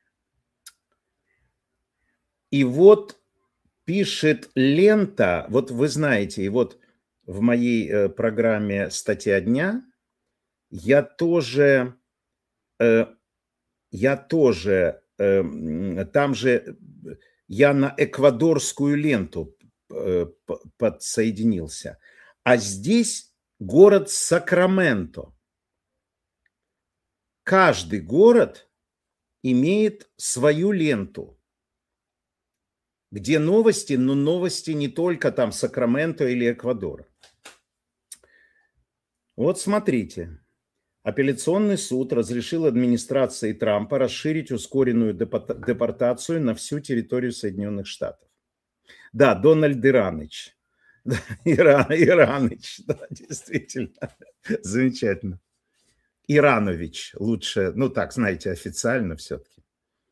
И вот пишет лента, вот вы знаете, и вот в моей э, программе «Статья дня» я тоже, э, я тоже, э, там же я на эквадорскую ленту э, подсоединился. А здесь город Сакраменто. Каждый город имеет свою ленту, где новости, но новости не только там Сакраменто или Эквадора. Вот смотрите. Апелляционный суд разрешил администрации Трампа расширить ускоренную депортацию на всю территорию Соединенных Штатов. Да, Дональд Ираныч. Да, Ира, Ираныч, да, действительно. Замечательно. Иранович лучше, ну так, знаете, официально все-таки.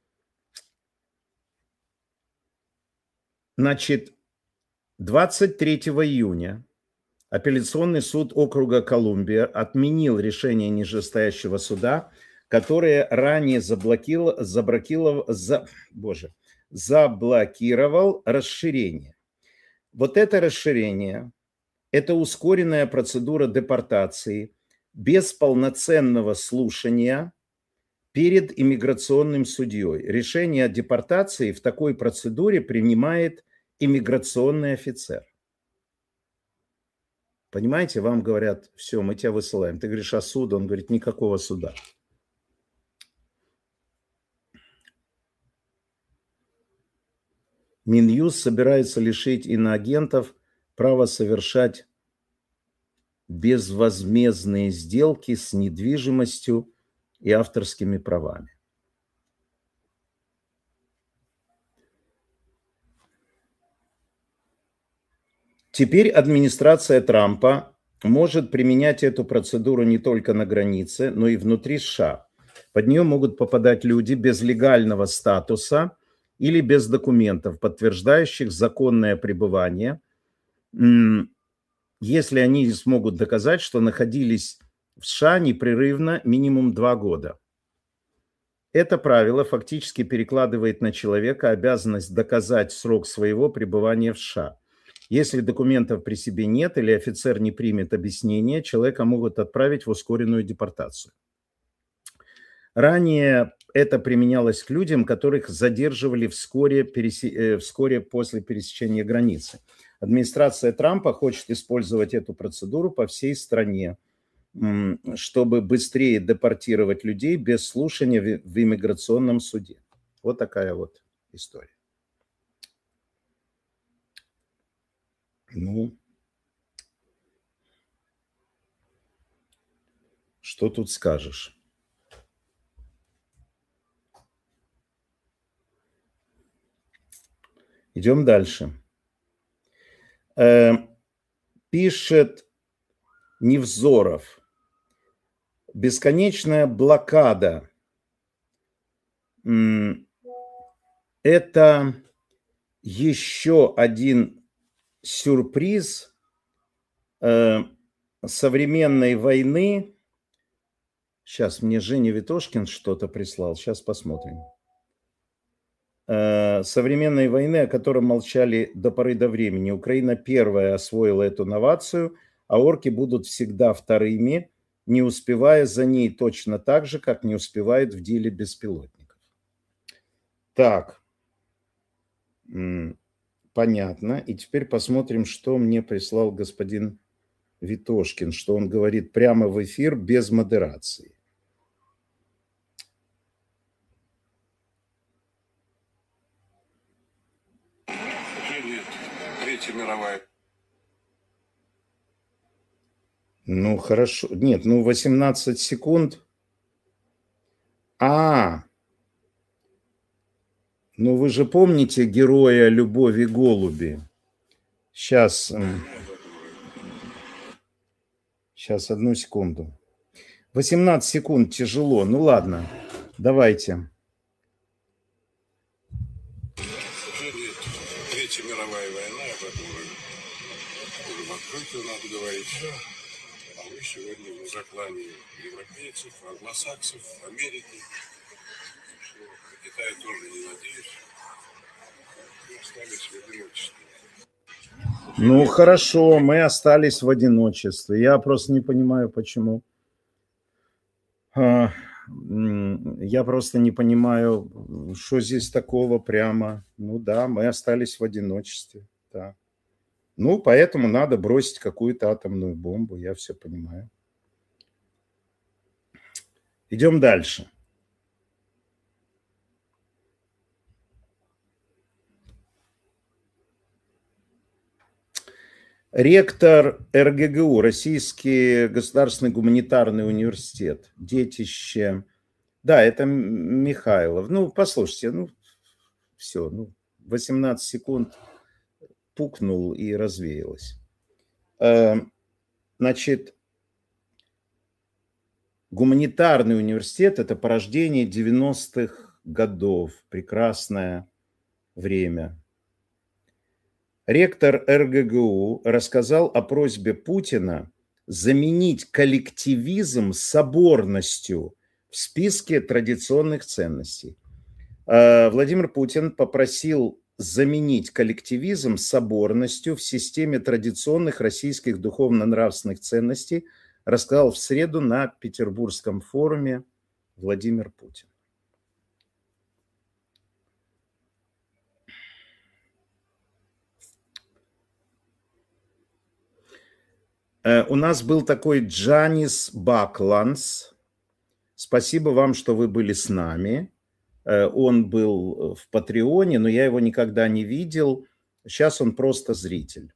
Значит, двадцать третьего июня апелляционный суд округа Колумбия отменил решение нижестоящего суда, которое ранее заблокировал, заблокировал, за, боже, заблокировал расширение. Вот это расширение, это ускоренная процедура депортации без полноценного слушания перед иммиграционным судьей. Решение о депортации в такой процедуре принимает иммиграционный офицер. Понимаете, вам говорят, все, мы тебя высылаем. Ты говоришь, а суд? Он говорит, никакого суда. Минюст собирается лишить иноагентов права совершать безвозмездные сделки с недвижимостью и авторскими правами. Теперь администрация Трампа может применять эту процедуру не только на границе, но и внутри США. Под нее могут попадать люди без легального статуса или без документов, подтверждающих законное пребывание, если они не смогут доказать, что находились в США непрерывно минимум два года. Это правило фактически перекладывает на человека обязанность доказать срок своего пребывания в США. Если документов при себе нет или офицер не примет объяснение, человека могут отправить в ускоренную депортацию. Ранее это применялось к людям, которых задерживали вскоре, пересе... вскоре после пересечения границы. Администрация Трампа хочет использовать эту процедуру по всей стране, чтобы быстрее депортировать людей без слушания в иммиграционном суде. Вот такая вот история. Ну, что тут скажешь? Идем дальше. Э, пишет Невзоров. Бесконечная блокада – это еще один сюрприз э, современной войны. Сейчас мне Женя Витошкин что-то прислал. Сейчас посмотрим. Современной войны, о котором молчали до поры до времени. Украина первая освоила эту новацию, а орки будут всегда вторыми, не успевая за ней точно так же, как не успевает в деле беспилотников. Так, понятно. И теперь посмотрим, что мне прислал господин Витошкин, что он говорит прямо в эфир без модерации. Третья мировая. Ну, хорошо. Нет, ну, восемнадцать секунд. А, ну вы же помните героя «Любови голуби»? Сейчас, сейчас, одну секунду. восемнадцать секунд тяжело. Ну ладно, давайте. Третья мировая война, об этом уже в открытую надо говорить. А мы сегодня в заклании европейцев, англосаксов, Америки. На Китай тоже не надеюсь. Мы остались в одиночестве. Ну хорошо, мы остались в одиночестве. Я просто не понимаю, почему. Я просто не понимаю, что здесь такого прямо. Ну да, мы остались в одиночестве. Да. Ну, поэтому надо бросить какую-то атомную бомбу, я все понимаю. Идем дальше. Ректор эр гэ гэ у, Российский государственный гуманитарный университет, детище. Да, это Михайлов. Ну, послушайте, ну, все, ну, восемнадцать секунд пукнул и развеялось. Значит, гуманитарный университет – это порождение девяностых годов, прекрасное время. Ректор эр гэ гэ у рассказал о просьбе Путина заменить коллективизм соборностью в списке традиционных ценностей. Владимир Путин попросил заменить коллективизм соборностью в системе традиционных российских духовно-нравственных ценностей, рассказал в среду на Петербургском форуме Владимир Путин. У нас был такой Джанис Бакланс. Спасибо вам, что вы были с нами. Он был в Патреоне, но я его никогда не видел. Сейчас он просто зритель.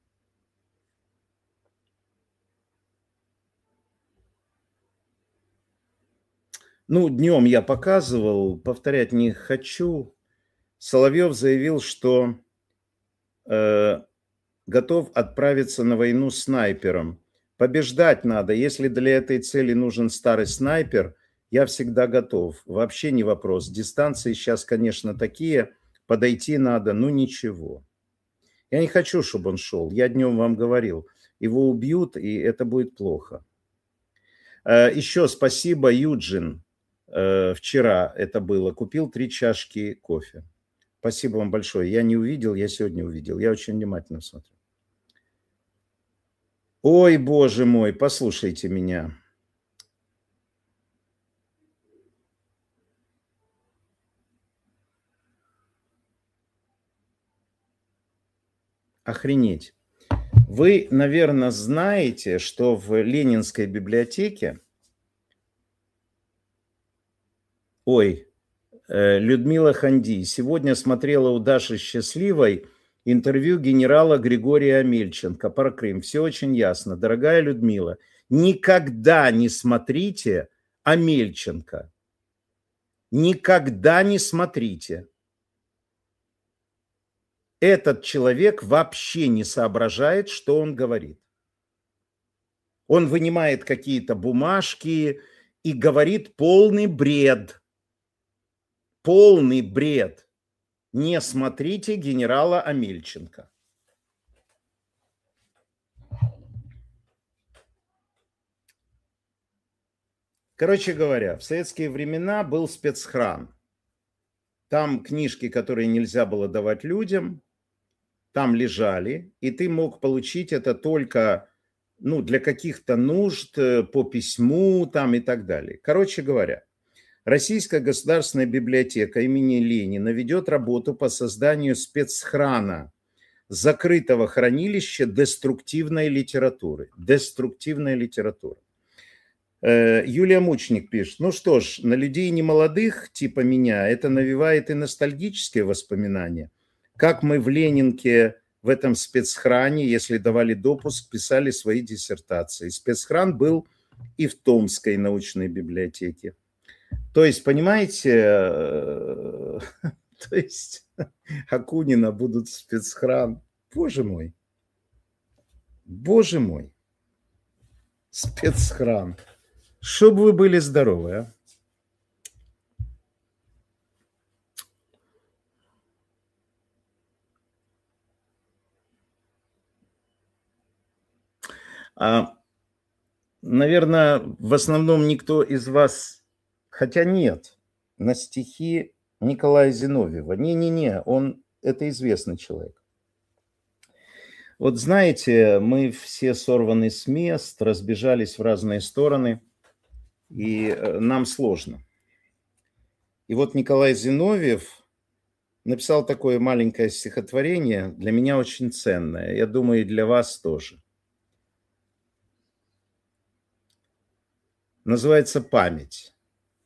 Ну, днем я показывал, повторять не хочу. Соловьев заявил, что э, готов отправиться на войну снайпером. Побеждать надо. Если для этой цели нужен старый снайпер, я всегда готов. Вообще не вопрос. Дистанции сейчас, конечно, такие. Подойти надо, ну ничего. Я не хочу, чтобы он шел. Я днем вам говорил. Его убьют, и это будет плохо. Еще спасибо, Юджин. Вчера это было. Купил три чашки кофе. Спасибо вам большое. Я не увидел, я сегодня увидел. Я очень внимательно смотрю. Ой, боже мой, послушайте меня. Охренеть. Вы, наверное, знаете, что в Ленинской библиотеке... Ой, Людмила Ханди сегодня смотрела у Даши Счастливой интервью генерала Григория Амельченко про Крым. Все очень ясно. Дорогая Людмила, никогда не смотрите Амельченко. Никогда не смотрите. Этот человек вообще не соображает, что он говорит. Он вынимает какие-то бумажки и говорит полный бред. Полный бред. Не смотрите генерала Амельченко. Короче говоря, в советские времена был спецхран. Там книжки, которые нельзя было давать людям, там лежали, и ты мог получить это только, ну, для каких-то нужд, по письму там и так далее. Короче говоря, Российская государственная библиотека имени Ленина ведет работу по созданию спецхрана, закрытого хранилища деструктивной литературы. Деструктивная литература. Юлия Мучник пишет: ну что ж, на людей немолодых, типа меня, это навевает и ностальгические воспоминания. Как мы в Ленинке в этом спецхране, если давали допуск, писали свои диссертации. Спецхран был и в Томской научной библиотеке. То есть, понимаете, то есть Акунина будут в спецхран. Боже мой. Боже мой. Спецхран. Чтоб вы были здоровы, а? А, наверное, в основном никто из вас, хотя нет, на стихи Николая Зиновьева. Не-не-не, он, это известный человек. Вот знаете, мы все сорваны с мест, разбежались в разные стороны, и нам сложно. И вот Николай Зиновьев написал такое маленькое стихотворение, для меня очень ценное, я думаю, и для вас тоже. Называется «Память».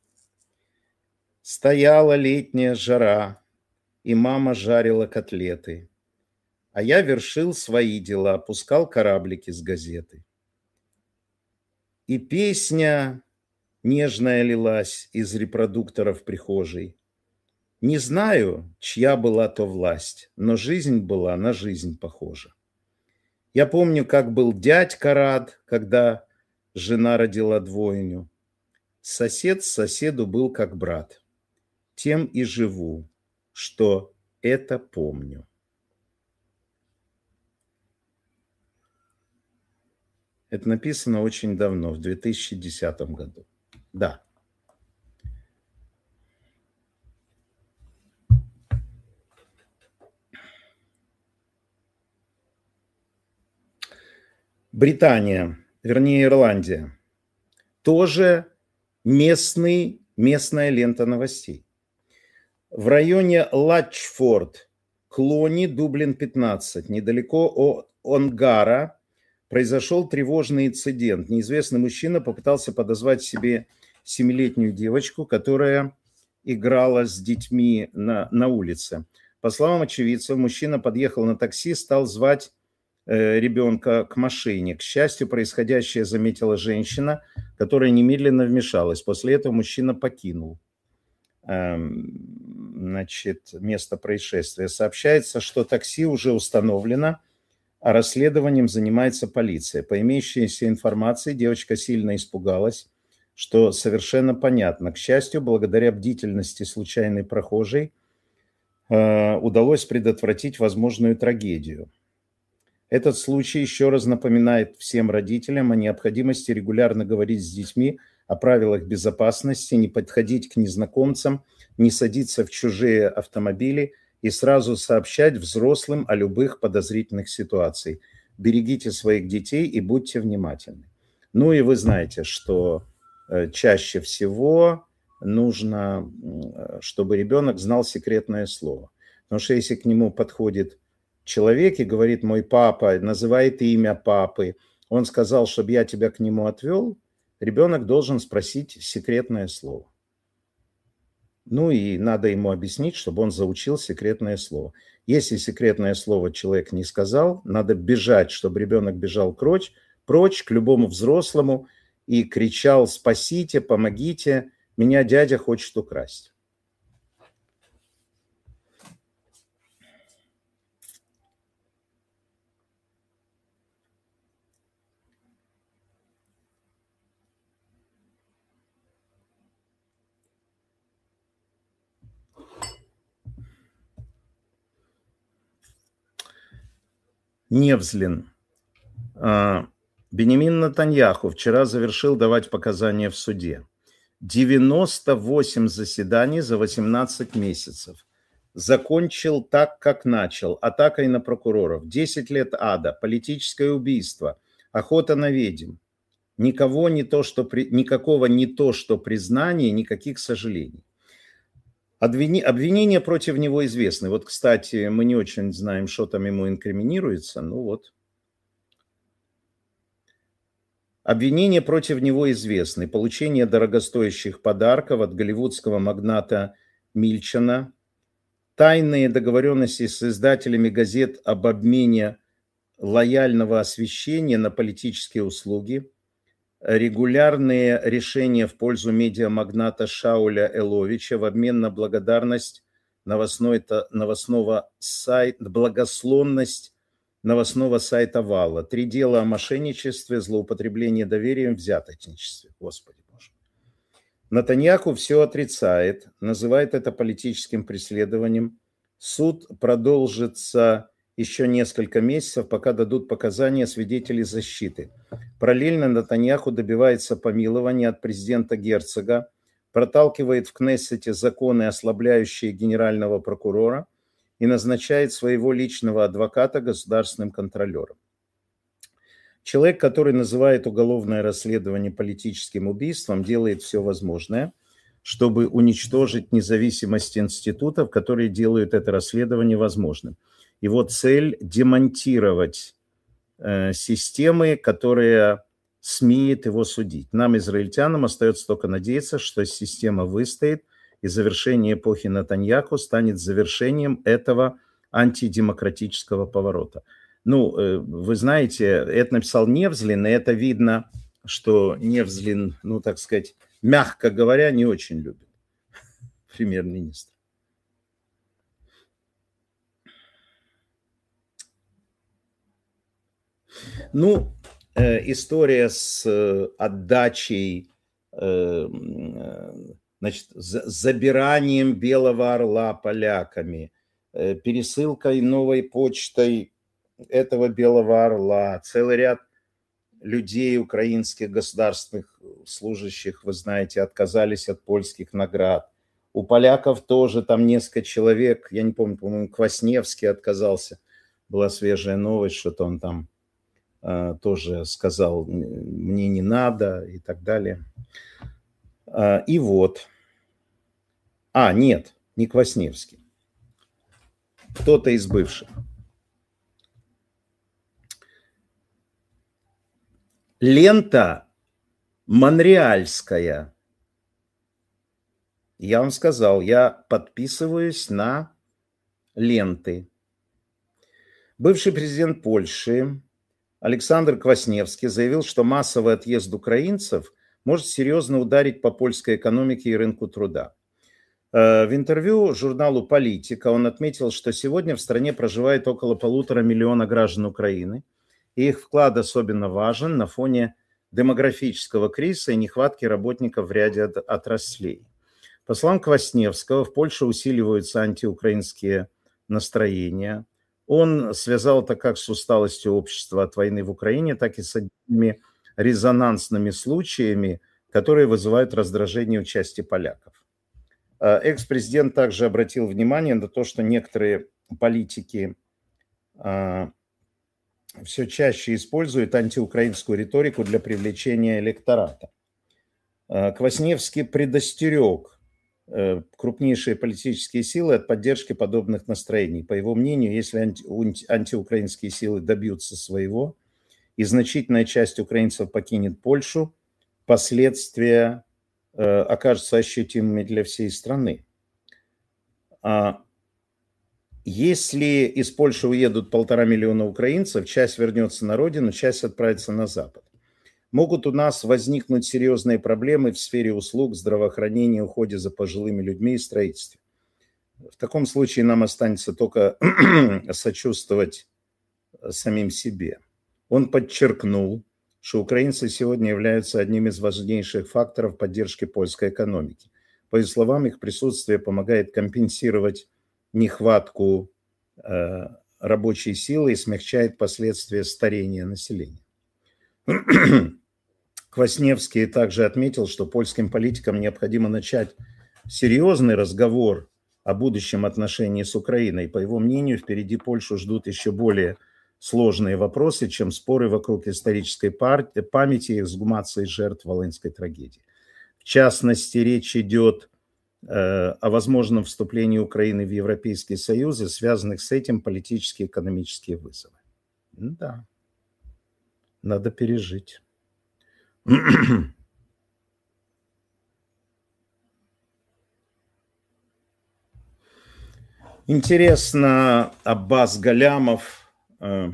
Стояла летняя жара, и мама жарила котлеты, а я вершил свои дела, пускал кораблики с газеты. И песня нежная лилась из репродуктора в прихожей. Не знаю, чья была то власть, но жизнь была на жизнь похожа. Я помню, как был дядька рад, когда жена родила двойню. Сосед соседу был как брат. Тем и живу, что это помню. Это написано очень давно, в две тысячи десятом году. Да. Британия, вернее Ирландия, тоже местный, местная лента новостей. В районе Латчфорд, Клони, Дублин пятнадцать, недалеко от Онгара, произошел тревожный инцидент. Неизвестный мужчина попытался подозвать себе семилетнюю девочку, которая играла с детьми на, на улице. По словам очевидцев, мужчина подъехал на такси, стал звать э, ребенка к машине. К счастью, происходящее заметила женщина, которая немедленно вмешалась. После этого мужчина покинул э, значит, место происшествия. Сообщается, что такси уже установлено, а расследованием занимается полиция. По имеющейся информации, девочка сильно испугалась, что совершенно понятно. К счастью, благодаря бдительности случайной прохожей э, удалось предотвратить возможную трагедию. Этот случай еще раз напоминает всем родителям о необходимости регулярно говорить с детьми о правилах безопасности, не подходить к незнакомцам, не садиться в чужие автомобили и сразу сообщать взрослым о любых подозрительных ситуациях. Берегите своих детей и будьте внимательны. Ну и вы знаете, что чаще всего нужно, чтобы ребенок знал секретное слово. Потому что если к нему подходит человек и говорит: мой папа, называет имя папы, он сказал, чтобы я тебя к нему отвел, ребенок должен спросить секретное слово. Ну и надо ему объяснить, чтобы он заучил секретное слово. Если секретное слово человек не сказал, надо бежать, чтобы ребенок бежал прочь, прочь к любому взрослому и кричал: спасите, помогите, меня дядя хочет украсть. Невзлин. Беньямин Нетаньяху вчера завершил давать показания в суде. девяносто восемь заседаний за восемнадцать месяцев. Закончил так, как начал. Атакой на прокуроров. десять лет ада, политическое убийство, охота на ведьм. Никого не то, что при... Никакого не то, что признания, никаких сожалений. Обвини... Обвинения против него известны. Вот, кстати, мы не очень знаем, что там ему инкриминируется. Ну вот. Обвинения против него известны. Получение дорогостоящих подарков от голливудского магната Мильчина, тайные договоренности с издателями газет об обмене лояльного освещения на политические услуги, регулярные решения в пользу медиамагната Шауля Эловича в обмен на благодарность новостной, новостного сайта, благословность новостного сайта Вала. Три дела о мошенничестве, злоупотреблении доверием, взяточничестве. Господи Боже. Нетаньяху все отрицает, называет это политическим преследованием. Суд продолжится еще несколько месяцев, пока дадут показания свидетелей защиты. Параллельно Нетаньяху добивается помилования от президента Герцога, проталкивает в Кнессете законы, ослабляющие генерального прокурора, и назначает своего личного адвоката государственным контролером. Человек, который называет уголовное расследование политическим убийством, делает все возможное, чтобы уничтожить независимость институтов, которые делают это расследование возможным. Его цель – демонтировать э, системы, которые смеют его судить. Нам, израильтянам, остается только надеяться, что система выстоит, и завершение эпохи Нетаньяху станет завершением этого антидемократического поворота. Ну, вы знаете, это написал Невзлин, и это видно, что Невзлин, ну, так сказать, мягко говоря, не очень любит премьер-министра. Ну, э, история с э, отдачей, э, значит, забиранием Белого Орла поляками, э, пересылкой новой почтой этого Белого Орла, целый ряд людей, украинских государственных служащих, вы знаете, отказались от польских наград. У поляков тоже там несколько человек, я не помню, по-моему, Квасневский отказался. Была свежая новость, что-то он там э, тоже сказал, мне не надо и так далее. Э, и вот. А, нет, не Квасневский. Кто-то из бывших. Лента монреальская. Я вам сказал, я подписываюсь на ленты. Бывший президент Польши Александр Квасневский заявил, что массовый отъезд украинцев может серьезно ударить по польской экономике и рынку труда. В интервью журналу «Политика» он отметил, что сегодня в стране проживает около полутора миллиона граждан Украины, и их вклад особенно важен на фоне демографического кризиса и нехватки работников в ряде отраслей. По словам Квасневского, в Польше усиливаются антиукраинские настроения. Он связал это как с усталостью общества от войны в Украине, так и с одними резонансными случаями, которые вызывают раздражение у части поляков. Экс-президент также обратил внимание на то, что некоторые политики все чаще используют антиукраинскую риторику для привлечения электората. Квасневский предостерег крупнейшие политические силы от поддержки подобных настроений. По его мнению, если анти, антиукраинские силы добьются своего, и значительная часть украинцев покинет Польшу, последствия э, окажутся ощутимыми для всей страны. А если из Польши уедут полтора миллиона украинцев, часть вернется на родину, часть отправится на Запад. Могут у нас возникнуть серьезные проблемы в сфере услуг, здравоохранения, уходе за пожилыми людьми и строительстве. В таком случае нам останется только сочувствовать самим себе. Он подчеркнул, что украинцы сегодня являются одним из важнейших факторов поддержки польской экономики. По его словам, их присутствие помогает компенсировать нехватку э, рабочей силы и смягчает последствия старения населения. Квасневский также отметил, что польским политикам необходимо начать серьезный разговор о будущем отношении с Украиной. По его мнению, впереди Польшу ждут еще более сложные вопросы, чем споры вокруг исторической памяти и эксгумации жертв Волынской трагедии. В частности, речь идет э, о возможном вступлении Украины в Европейский Союз и связанных с этим политические и экономические вызовы. Да, надо пережить. Интересно, Аббас Галямов э,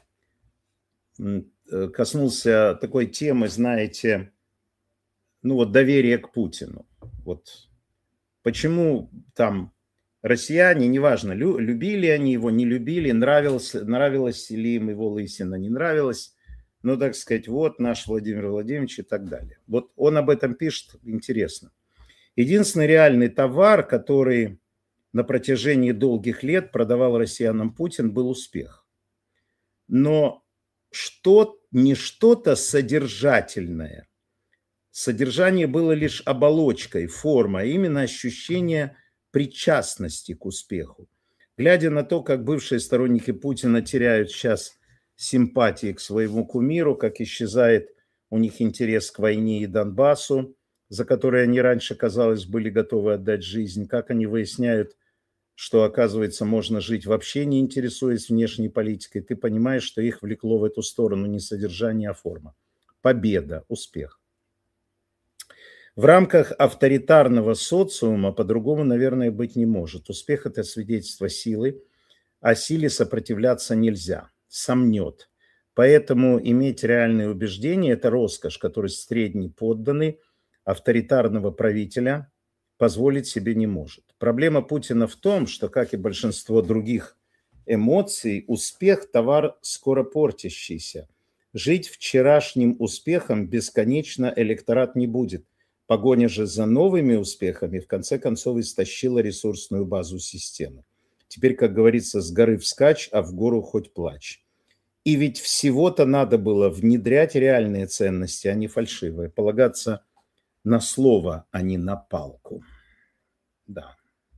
коснулся такой темы, знаете, ну вот доверие к Путину. Вот почему там россияне, неважно, лю, любили они его, не любили, нравилось, нравилось ли им его лысина, не нравилось, ну, так сказать, вот наш Владимир Владимирович и так далее. Вот он об этом пишет, интересно. Единственный реальный товар, который на протяжении долгих лет продавал россиянам Путин, был успех. Но что, не что-то содержательное. Содержание было лишь оболочкой, форма, а именно ощущение причастности к успеху. Глядя на то, как бывшие сторонники Путина теряют сейчас симпатии к своему кумиру, как исчезает у них интерес к войне и Донбассу, за которые они раньше, казалось, были готовы отдать жизнь, как они выясняют, что, оказывается, можно жить вообще не интересуясь внешней политикой, ты понимаешь, что их влекло в эту сторону не содержание, а форма. Победа, успех. В рамках авторитарного социума по-другому, наверное, быть не может. Успех – это свидетельство силы, а силе сопротивляться нельзя, сомнет. Поэтому иметь реальные убеждения – это роскошь, которую средний подданный авторитарного правителя позволить себе не может. Проблема Путина в том, что, как и большинство других эмоций, успех – товар скоро портящийся. Жить вчерашним успехом бесконечно электорат не будет. Погоня же за новыми успехами в конце концов истощила ресурсную базу системы. Теперь, как говорится, с горы вскачь, а в гору хоть плачь. И ведь всего-то надо было внедрять реальные ценности, а не фальшивые. Полагаться на слово, а не на палку. Да.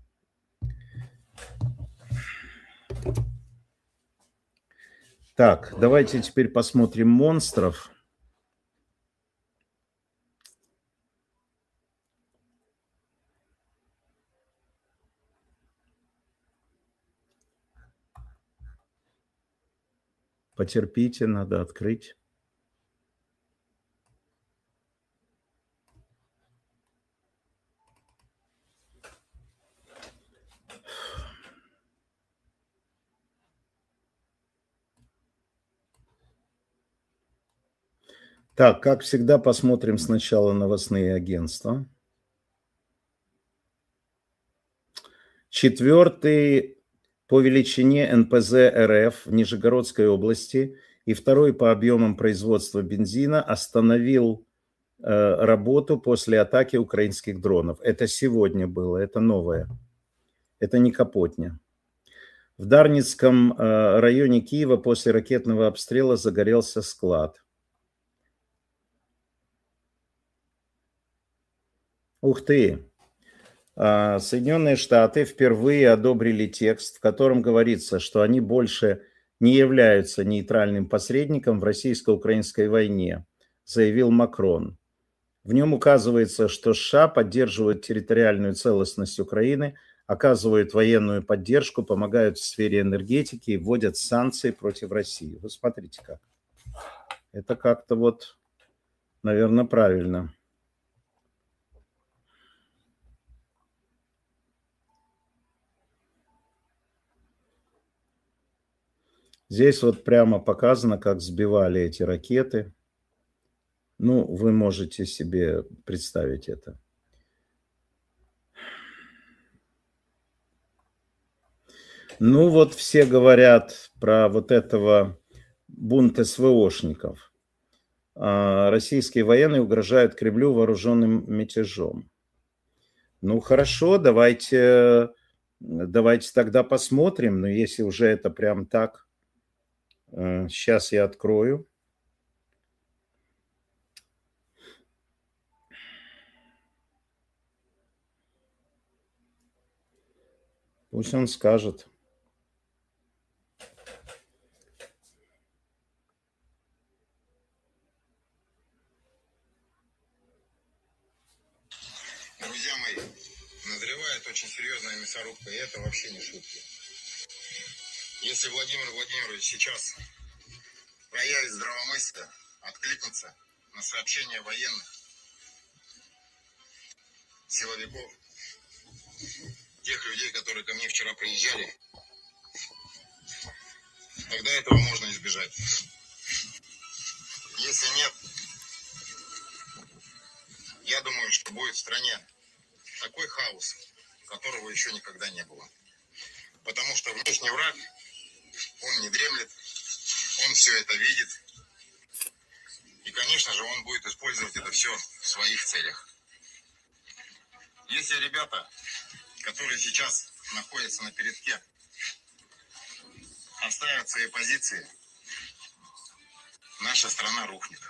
Так, давайте теперь посмотрим монстров. Потерпите, надо открыть. Так, как всегда, посмотрим сначала новостные агентства. Четвертый по величине эн пэ зэ эр эф в Нижегородской области и второй по объемам производства бензина остановил э, работу после атаки украинских дронов. Это сегодня было, это новое. Это не Капотня. В Дарницком э, районе Киева после ракетного обстрела загорелся склад. Ух ты! Соединенные Штаты впервые одобрили текст, в котором говорится, что они больше не являются нейтральным посредником в российско-украинской войне, заявил Макрон. В нем указывается, что США поддерживают территориальную целостность Украины, оказывают военную поддержку, помогают в сфере энергетики и вводят санкции против России. Вы смотрите как. Это как-то вот, наверное, правильно. Здесь вот прямо показано, как сбивали эти ракеты. Ну, вы можете себе представить это. Ну, вот все говорят про вот этого бунт эс вэ ошников. Российские военные угрожают Кремлю вооруженным мятежом. Ну, хорошо, давайте, давайте тогда посмотрим. Но если уже это прям так... Сейчас я открою. Пусть он скажет. Друзья мои, назревает очень серьезная мясорубка, и это вообще не шутки. Если Владимир Владимирович сейчас проявит здравомыслие, откликнется на сообщения военных, силовиков, тех людей, которые ко мне вчера приезжали, тогда этого можно избежать. Если нет, я думаю, что будет в стране такой хаос, которого еще никогда не было. Потому что внешний враг, он не дремлет, он все это видит. И, конечно же, он будет использовать это все в своих целях. Если ребята, которые сейчас находятся на передке, оставят свои позиции, наша страна рухнет.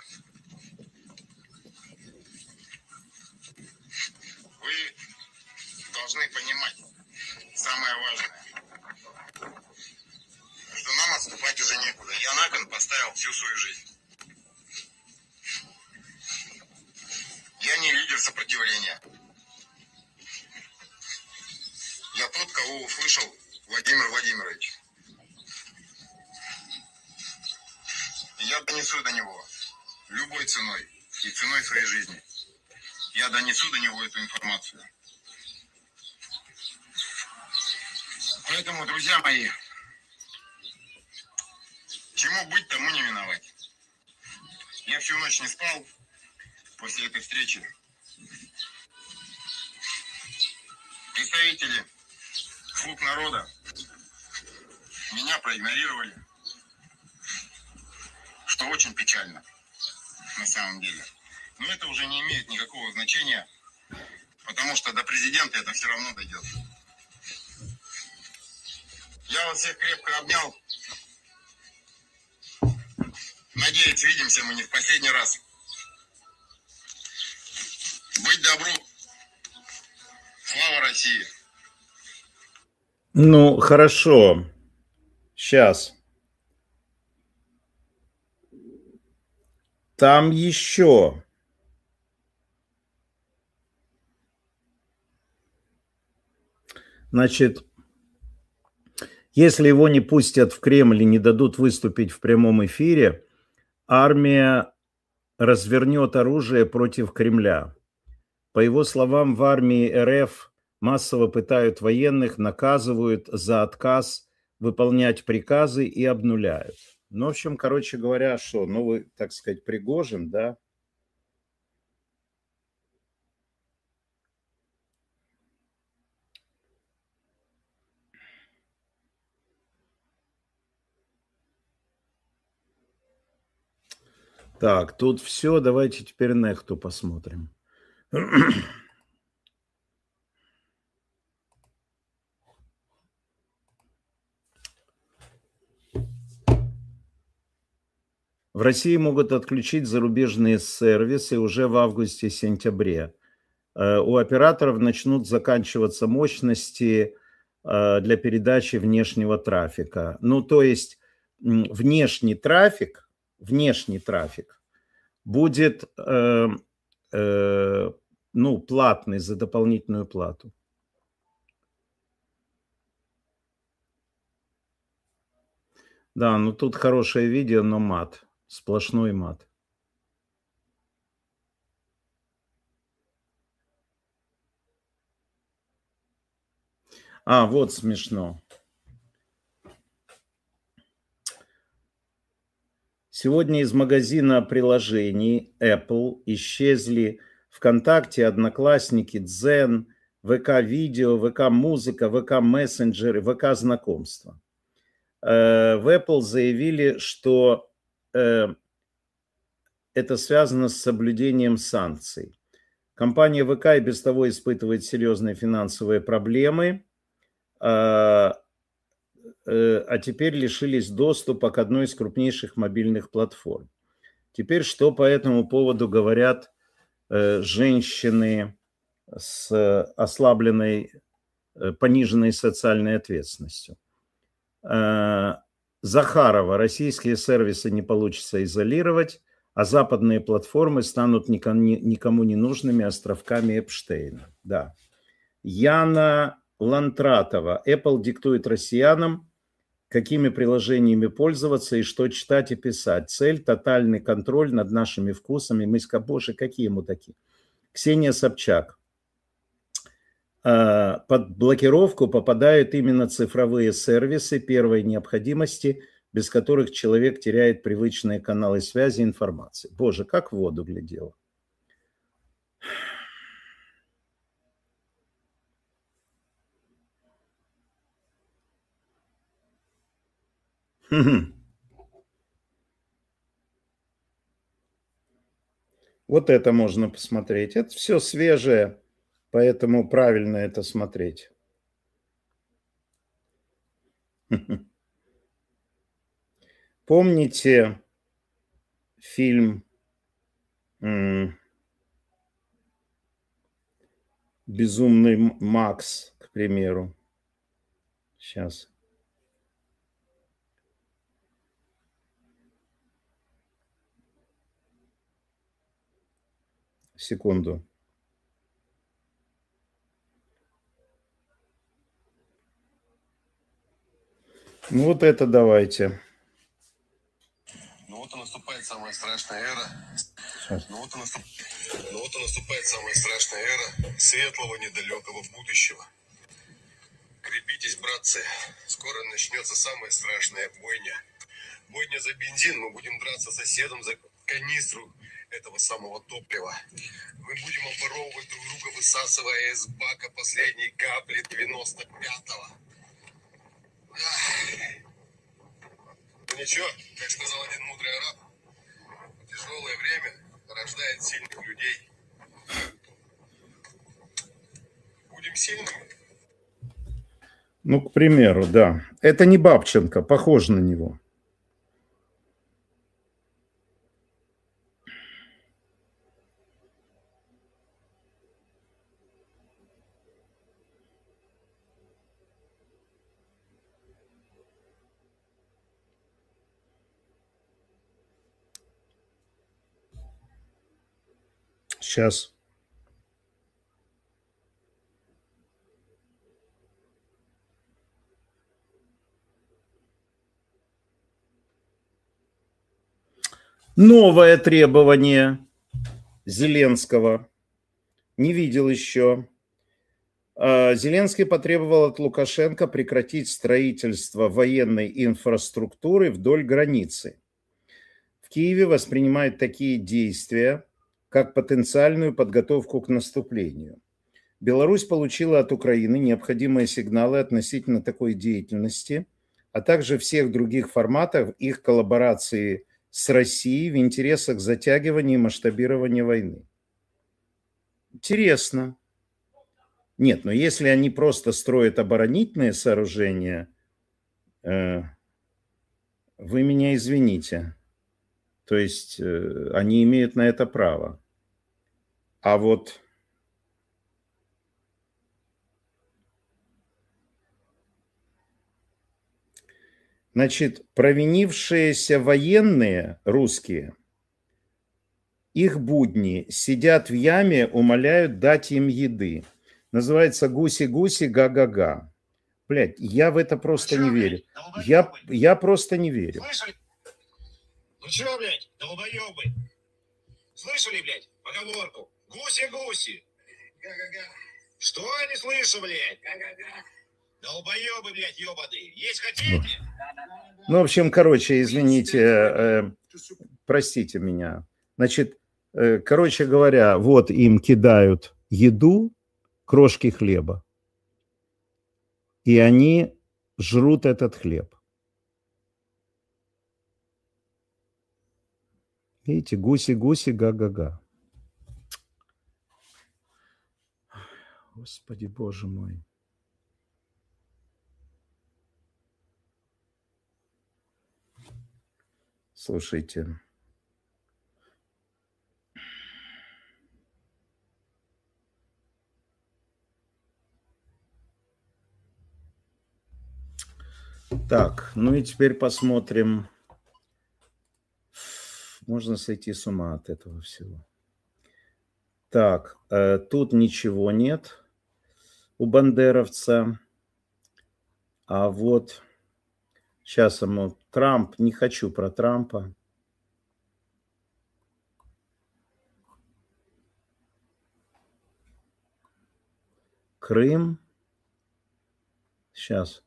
Вы должны понимать самое важное, что нам отступать уже некуда. Я на кон поставил всю свою жизнь. Я не лидер сопротивления. Я тот, кого услышал Владимир Владимирович. И я донесу до него любой ценой и ценой своей жизни. Я донесу до него эту информацию. Поэтому, друзья мои, чему быть, тому не миновать. Я всю ночь не спал после этой встречи. Представители слуг народа меня проигнорировали, что очень печально на самом деле. Но это уже не имеет никакого значения, потому что до президента это все равно дойдет. Я вас всех крепко обнял. Надеюсь, видимся мы не в последний раз. Быть добру. Слава России. Ну, хорошо. Сейчас. Там еще. Значит, если его не пустят в Кремль и не дадут выступить в прямом эфире, армия развернет оружие против Кремля. По его словам, в армии РФ массово пытают военных, наказывают за отказ выполнять приказы и обнуляют. Ну, в общем, короче говоря, что, ну, вы, так сказать, Пригожин, да? Так, тут все. Давайте теперь Нехту посмотрим. В России могут отключить зарубежные сервисы уже в августе-сентябре. У операторов начнут заканчиваться мощности для передачи внешнего трафика. Ну, то есть внешний трафик, внешний трафик будет э, э, ну, платный за дополнительную плату. Да, ну тут хорошее видео, но мат. Сплошной мат. А, вот смешно. Сегодня из магазина приложений Apple исчезли ВКонтакте, Одноклассники, Дзен, ВК-видео, ВК-музыка, ВК-мессенджеры, ВК-знакомства. В Apple заявили, что это связано с соблюдением санкций. Компания ВК и без того испытывает серьезные финансовые проблемы, а теперь лишились доступа к одной из крупнейших мобильных платформ. Теперь что по этому поводу говорят женщины с ослабленной пониженной социальной ответственностью. Захарова: российские сервисы не получится изолировать, а западные платформы станут никому не нужными островками Эпштейна. Да. Яна Лантратова: Apple диктует россиянам, какими приложениями пользоваться и что читать и писать. Цель – тотальный контроль над нашими вкусами. Мы сказали: боже, какие ему такие. Ксения Собчак: под блокировку попадают именно цифровые сервисы первой необходимости, без которых человек теряет привычные каналы связи и информации. Боже, как в воду глядела. Вот это можно посмотреть. Это все свежее, поэтому правильно это смотреть. Помните фильм «Безумный Макс», к примеру? Сейчас. Секунду. Ну вот это давайте. Ну вот и наступает самая страшная эра. Сейчас. Ну вот, и наступ... ну вот и наступает самая страшная эра светлого недалекого будущего. Крепитесь, братцы. Скоро начнется самая страшная бойня. Бойня за бензин. Мы будем драться с соседом за канистру этого самого топлива. Мы будем обворовывать друг друга, высасывая из бака последние капли девяносто пятого. Ну ничего, как сказал один мудрый араб, тяжелое время рождает сильных людей. Будем сильными. Ну, к примеру, да. Это не Бабченко, похоже на него. Сейчас. Новое требование Зеленского. Не видел еще. Зеленский потребовал от Лукашенко прекратить строительство военной инфраструктуры вдоль границы. В Киеве воспринимают такие действия как потенциальную подготовку к наступлению. Беларусь получила от Украины необходимые сигналы относительно такой деятельности, а также всех других форматов их коллаборации с Россией в интересах затягивания и масштабирования войны. Интересно. Нет, но если они просто строят оборонительные сооружения, э, вы меня извините. То есть э, они имеют на это право. А вот значит, провинившиеся военные русские, их будни, сидят в яме, умоляют дать им еды. Называется «Гуси-гуси, га-га-га». Блядь, я в это просто ну, не верю. Блядь, я, я просто не верю. Слышали? Ну чё, блядь, долбоёбы? Слышали, блядь, поговорку? Гуси-гуси. Га-га-га. Что я не слышу, блядь? Га-га-га. Долбоёбы, блядь, ёбаные. Есть хотите? Ну, в общем, короче, извините, э, простите меня. Значит, э, короче говоря, вот им кидают еду, крошки хлеба, и они жрут этот хлеб. Видите, гуси-гуси, га-га-га. Господи, Боже мой. Слушайте. Так, ну и теперь посмотрим. Можно сойти с ума от этого всего. Так, э, тут ничего нет у бандеровца. А вот сейчас ему Трамп, не хочу про Трампа. Крым. Сейчас.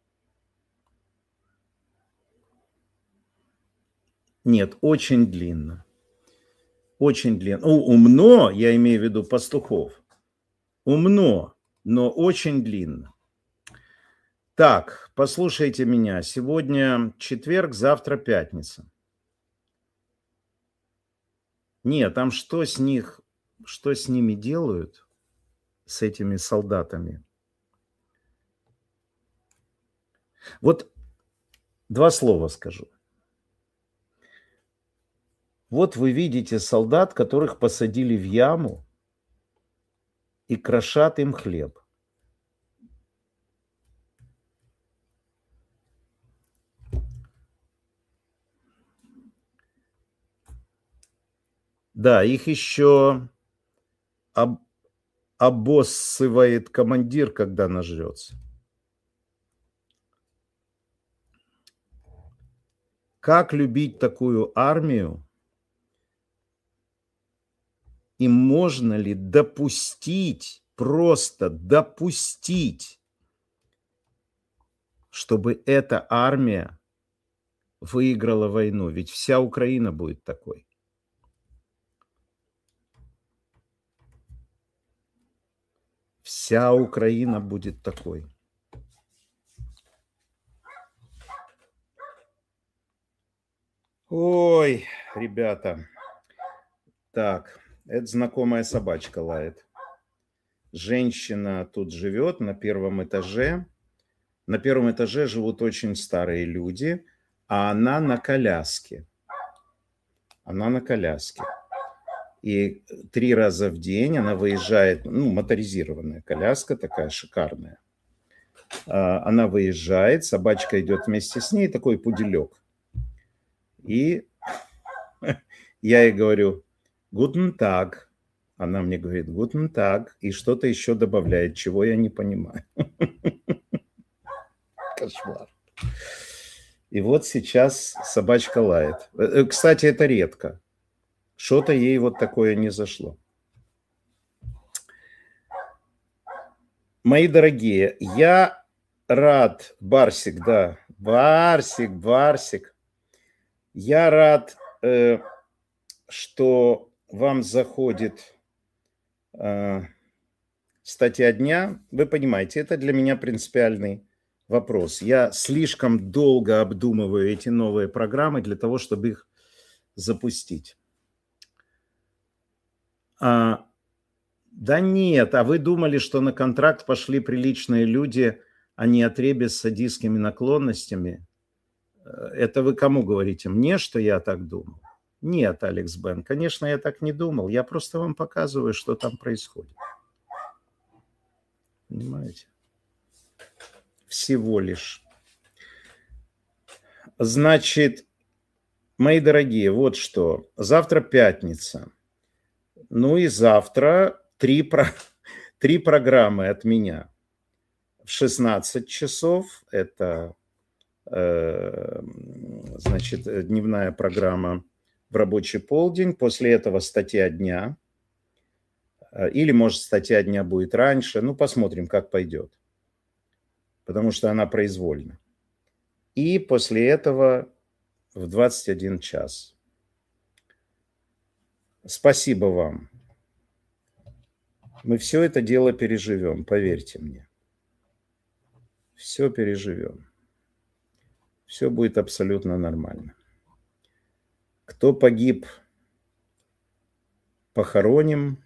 Нет, очень длинно. Очень длинно. Ну, умно, я имею в виду пастухов. Умно, но очень длинно. Так, послушайте меня. Сегодня четверг, завтра пятница. Нет, там что с них, что с ними делают, с этими солдатами? Вот два слова скажу. Вот вы видите солдат, которых посадили в яму и крошат им хлеб. Да, их еще об, обоссывает командир, когда нажрется. Как любить такую армию? И можно ли допустить, просто допустить, чтобы эта армия выиграла войну? Ведь вся Украина будет такой. Вся Украина будет такой. Ой, ребята. Так, это знакомая собачка лает. Женщина тут живет на первом этаже. На первом этаже живут очень старые люди, а она на коляске. Она на коляске. И три раза в день она выезжает, ну, моторизированная коляска такая шикарная. Она выезжает, собачка идет вместе с ней, такой пуделек. И я ей говорю: «Guten Tag». Она мне говорит: «Guten Tag». И что-то еще добавляет, чего я не понимаю. Кошмар. И вот сейчас собачка лает. Кстати, это редко. Что-то ей вот такое не зашло. Мои дорогие, я рад, Барсик, да, Барсик, Барсик. Я рад, э, что вам заходит э, статья дня. Вы понимаете, это для меня принципиальный вопрос. Я слишком долго обдумываю эти новые программы для того, чтобы их запустить. А, да нет, а вы думали, что на контракт пошли приличные люди, а не отреби с садистскими наклонностями? Это вы кому говорите? Мне, что я так думал? Нет, Алекс Бен, конечно, я так не думал. Я просто вам показываю, что там происходит. Понимаете? Всего лишь. Значит, мои дорогие, вот что. Завтра пятница. Ну и завтра три, про... три программы от меня. В шестнадцать часов это, э, значит, дневная программа в рабочий полдень. После этого статья дня. Или, может, статья дня будет раньше. Ну, посмотрим, как пойдет. Потому что она произвольна. И после этого в двадцать один час. Спасибо вам. Мы все это дело переживем, поверьте мне. Все переживем. Все будет абсолютно нормально. Кто погиб, похороним.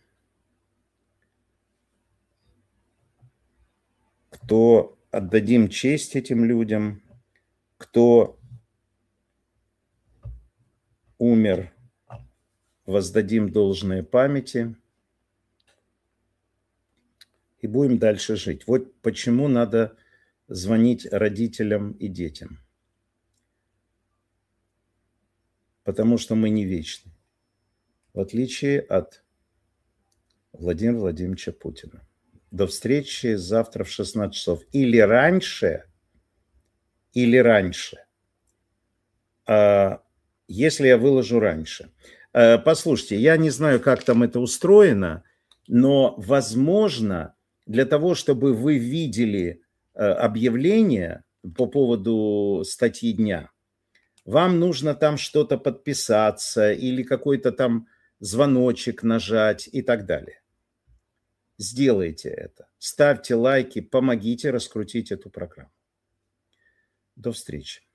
Кто отдадим честь этим людям. Кто умер, воздадим должное памяти. И будем дальше жить. Вот почему надо звонить родителям и детям. Потому что мы не вечны. В отличие от Владимира Владимировича Путина. До встречи завтра в шестнадцать часов. Или раньше, или раньше. Если я выложу раньше. Послушайте, я не знаю, как там это устроено, но, возможно, для того, чтобы вы видели объявление по поводу статьи дня, вам нужно там что-то подписаться или какой-то там звоночек нажать и так далее. Сделайте это. Ставьте лайки, помогите раскрутить эту программу. До встречи.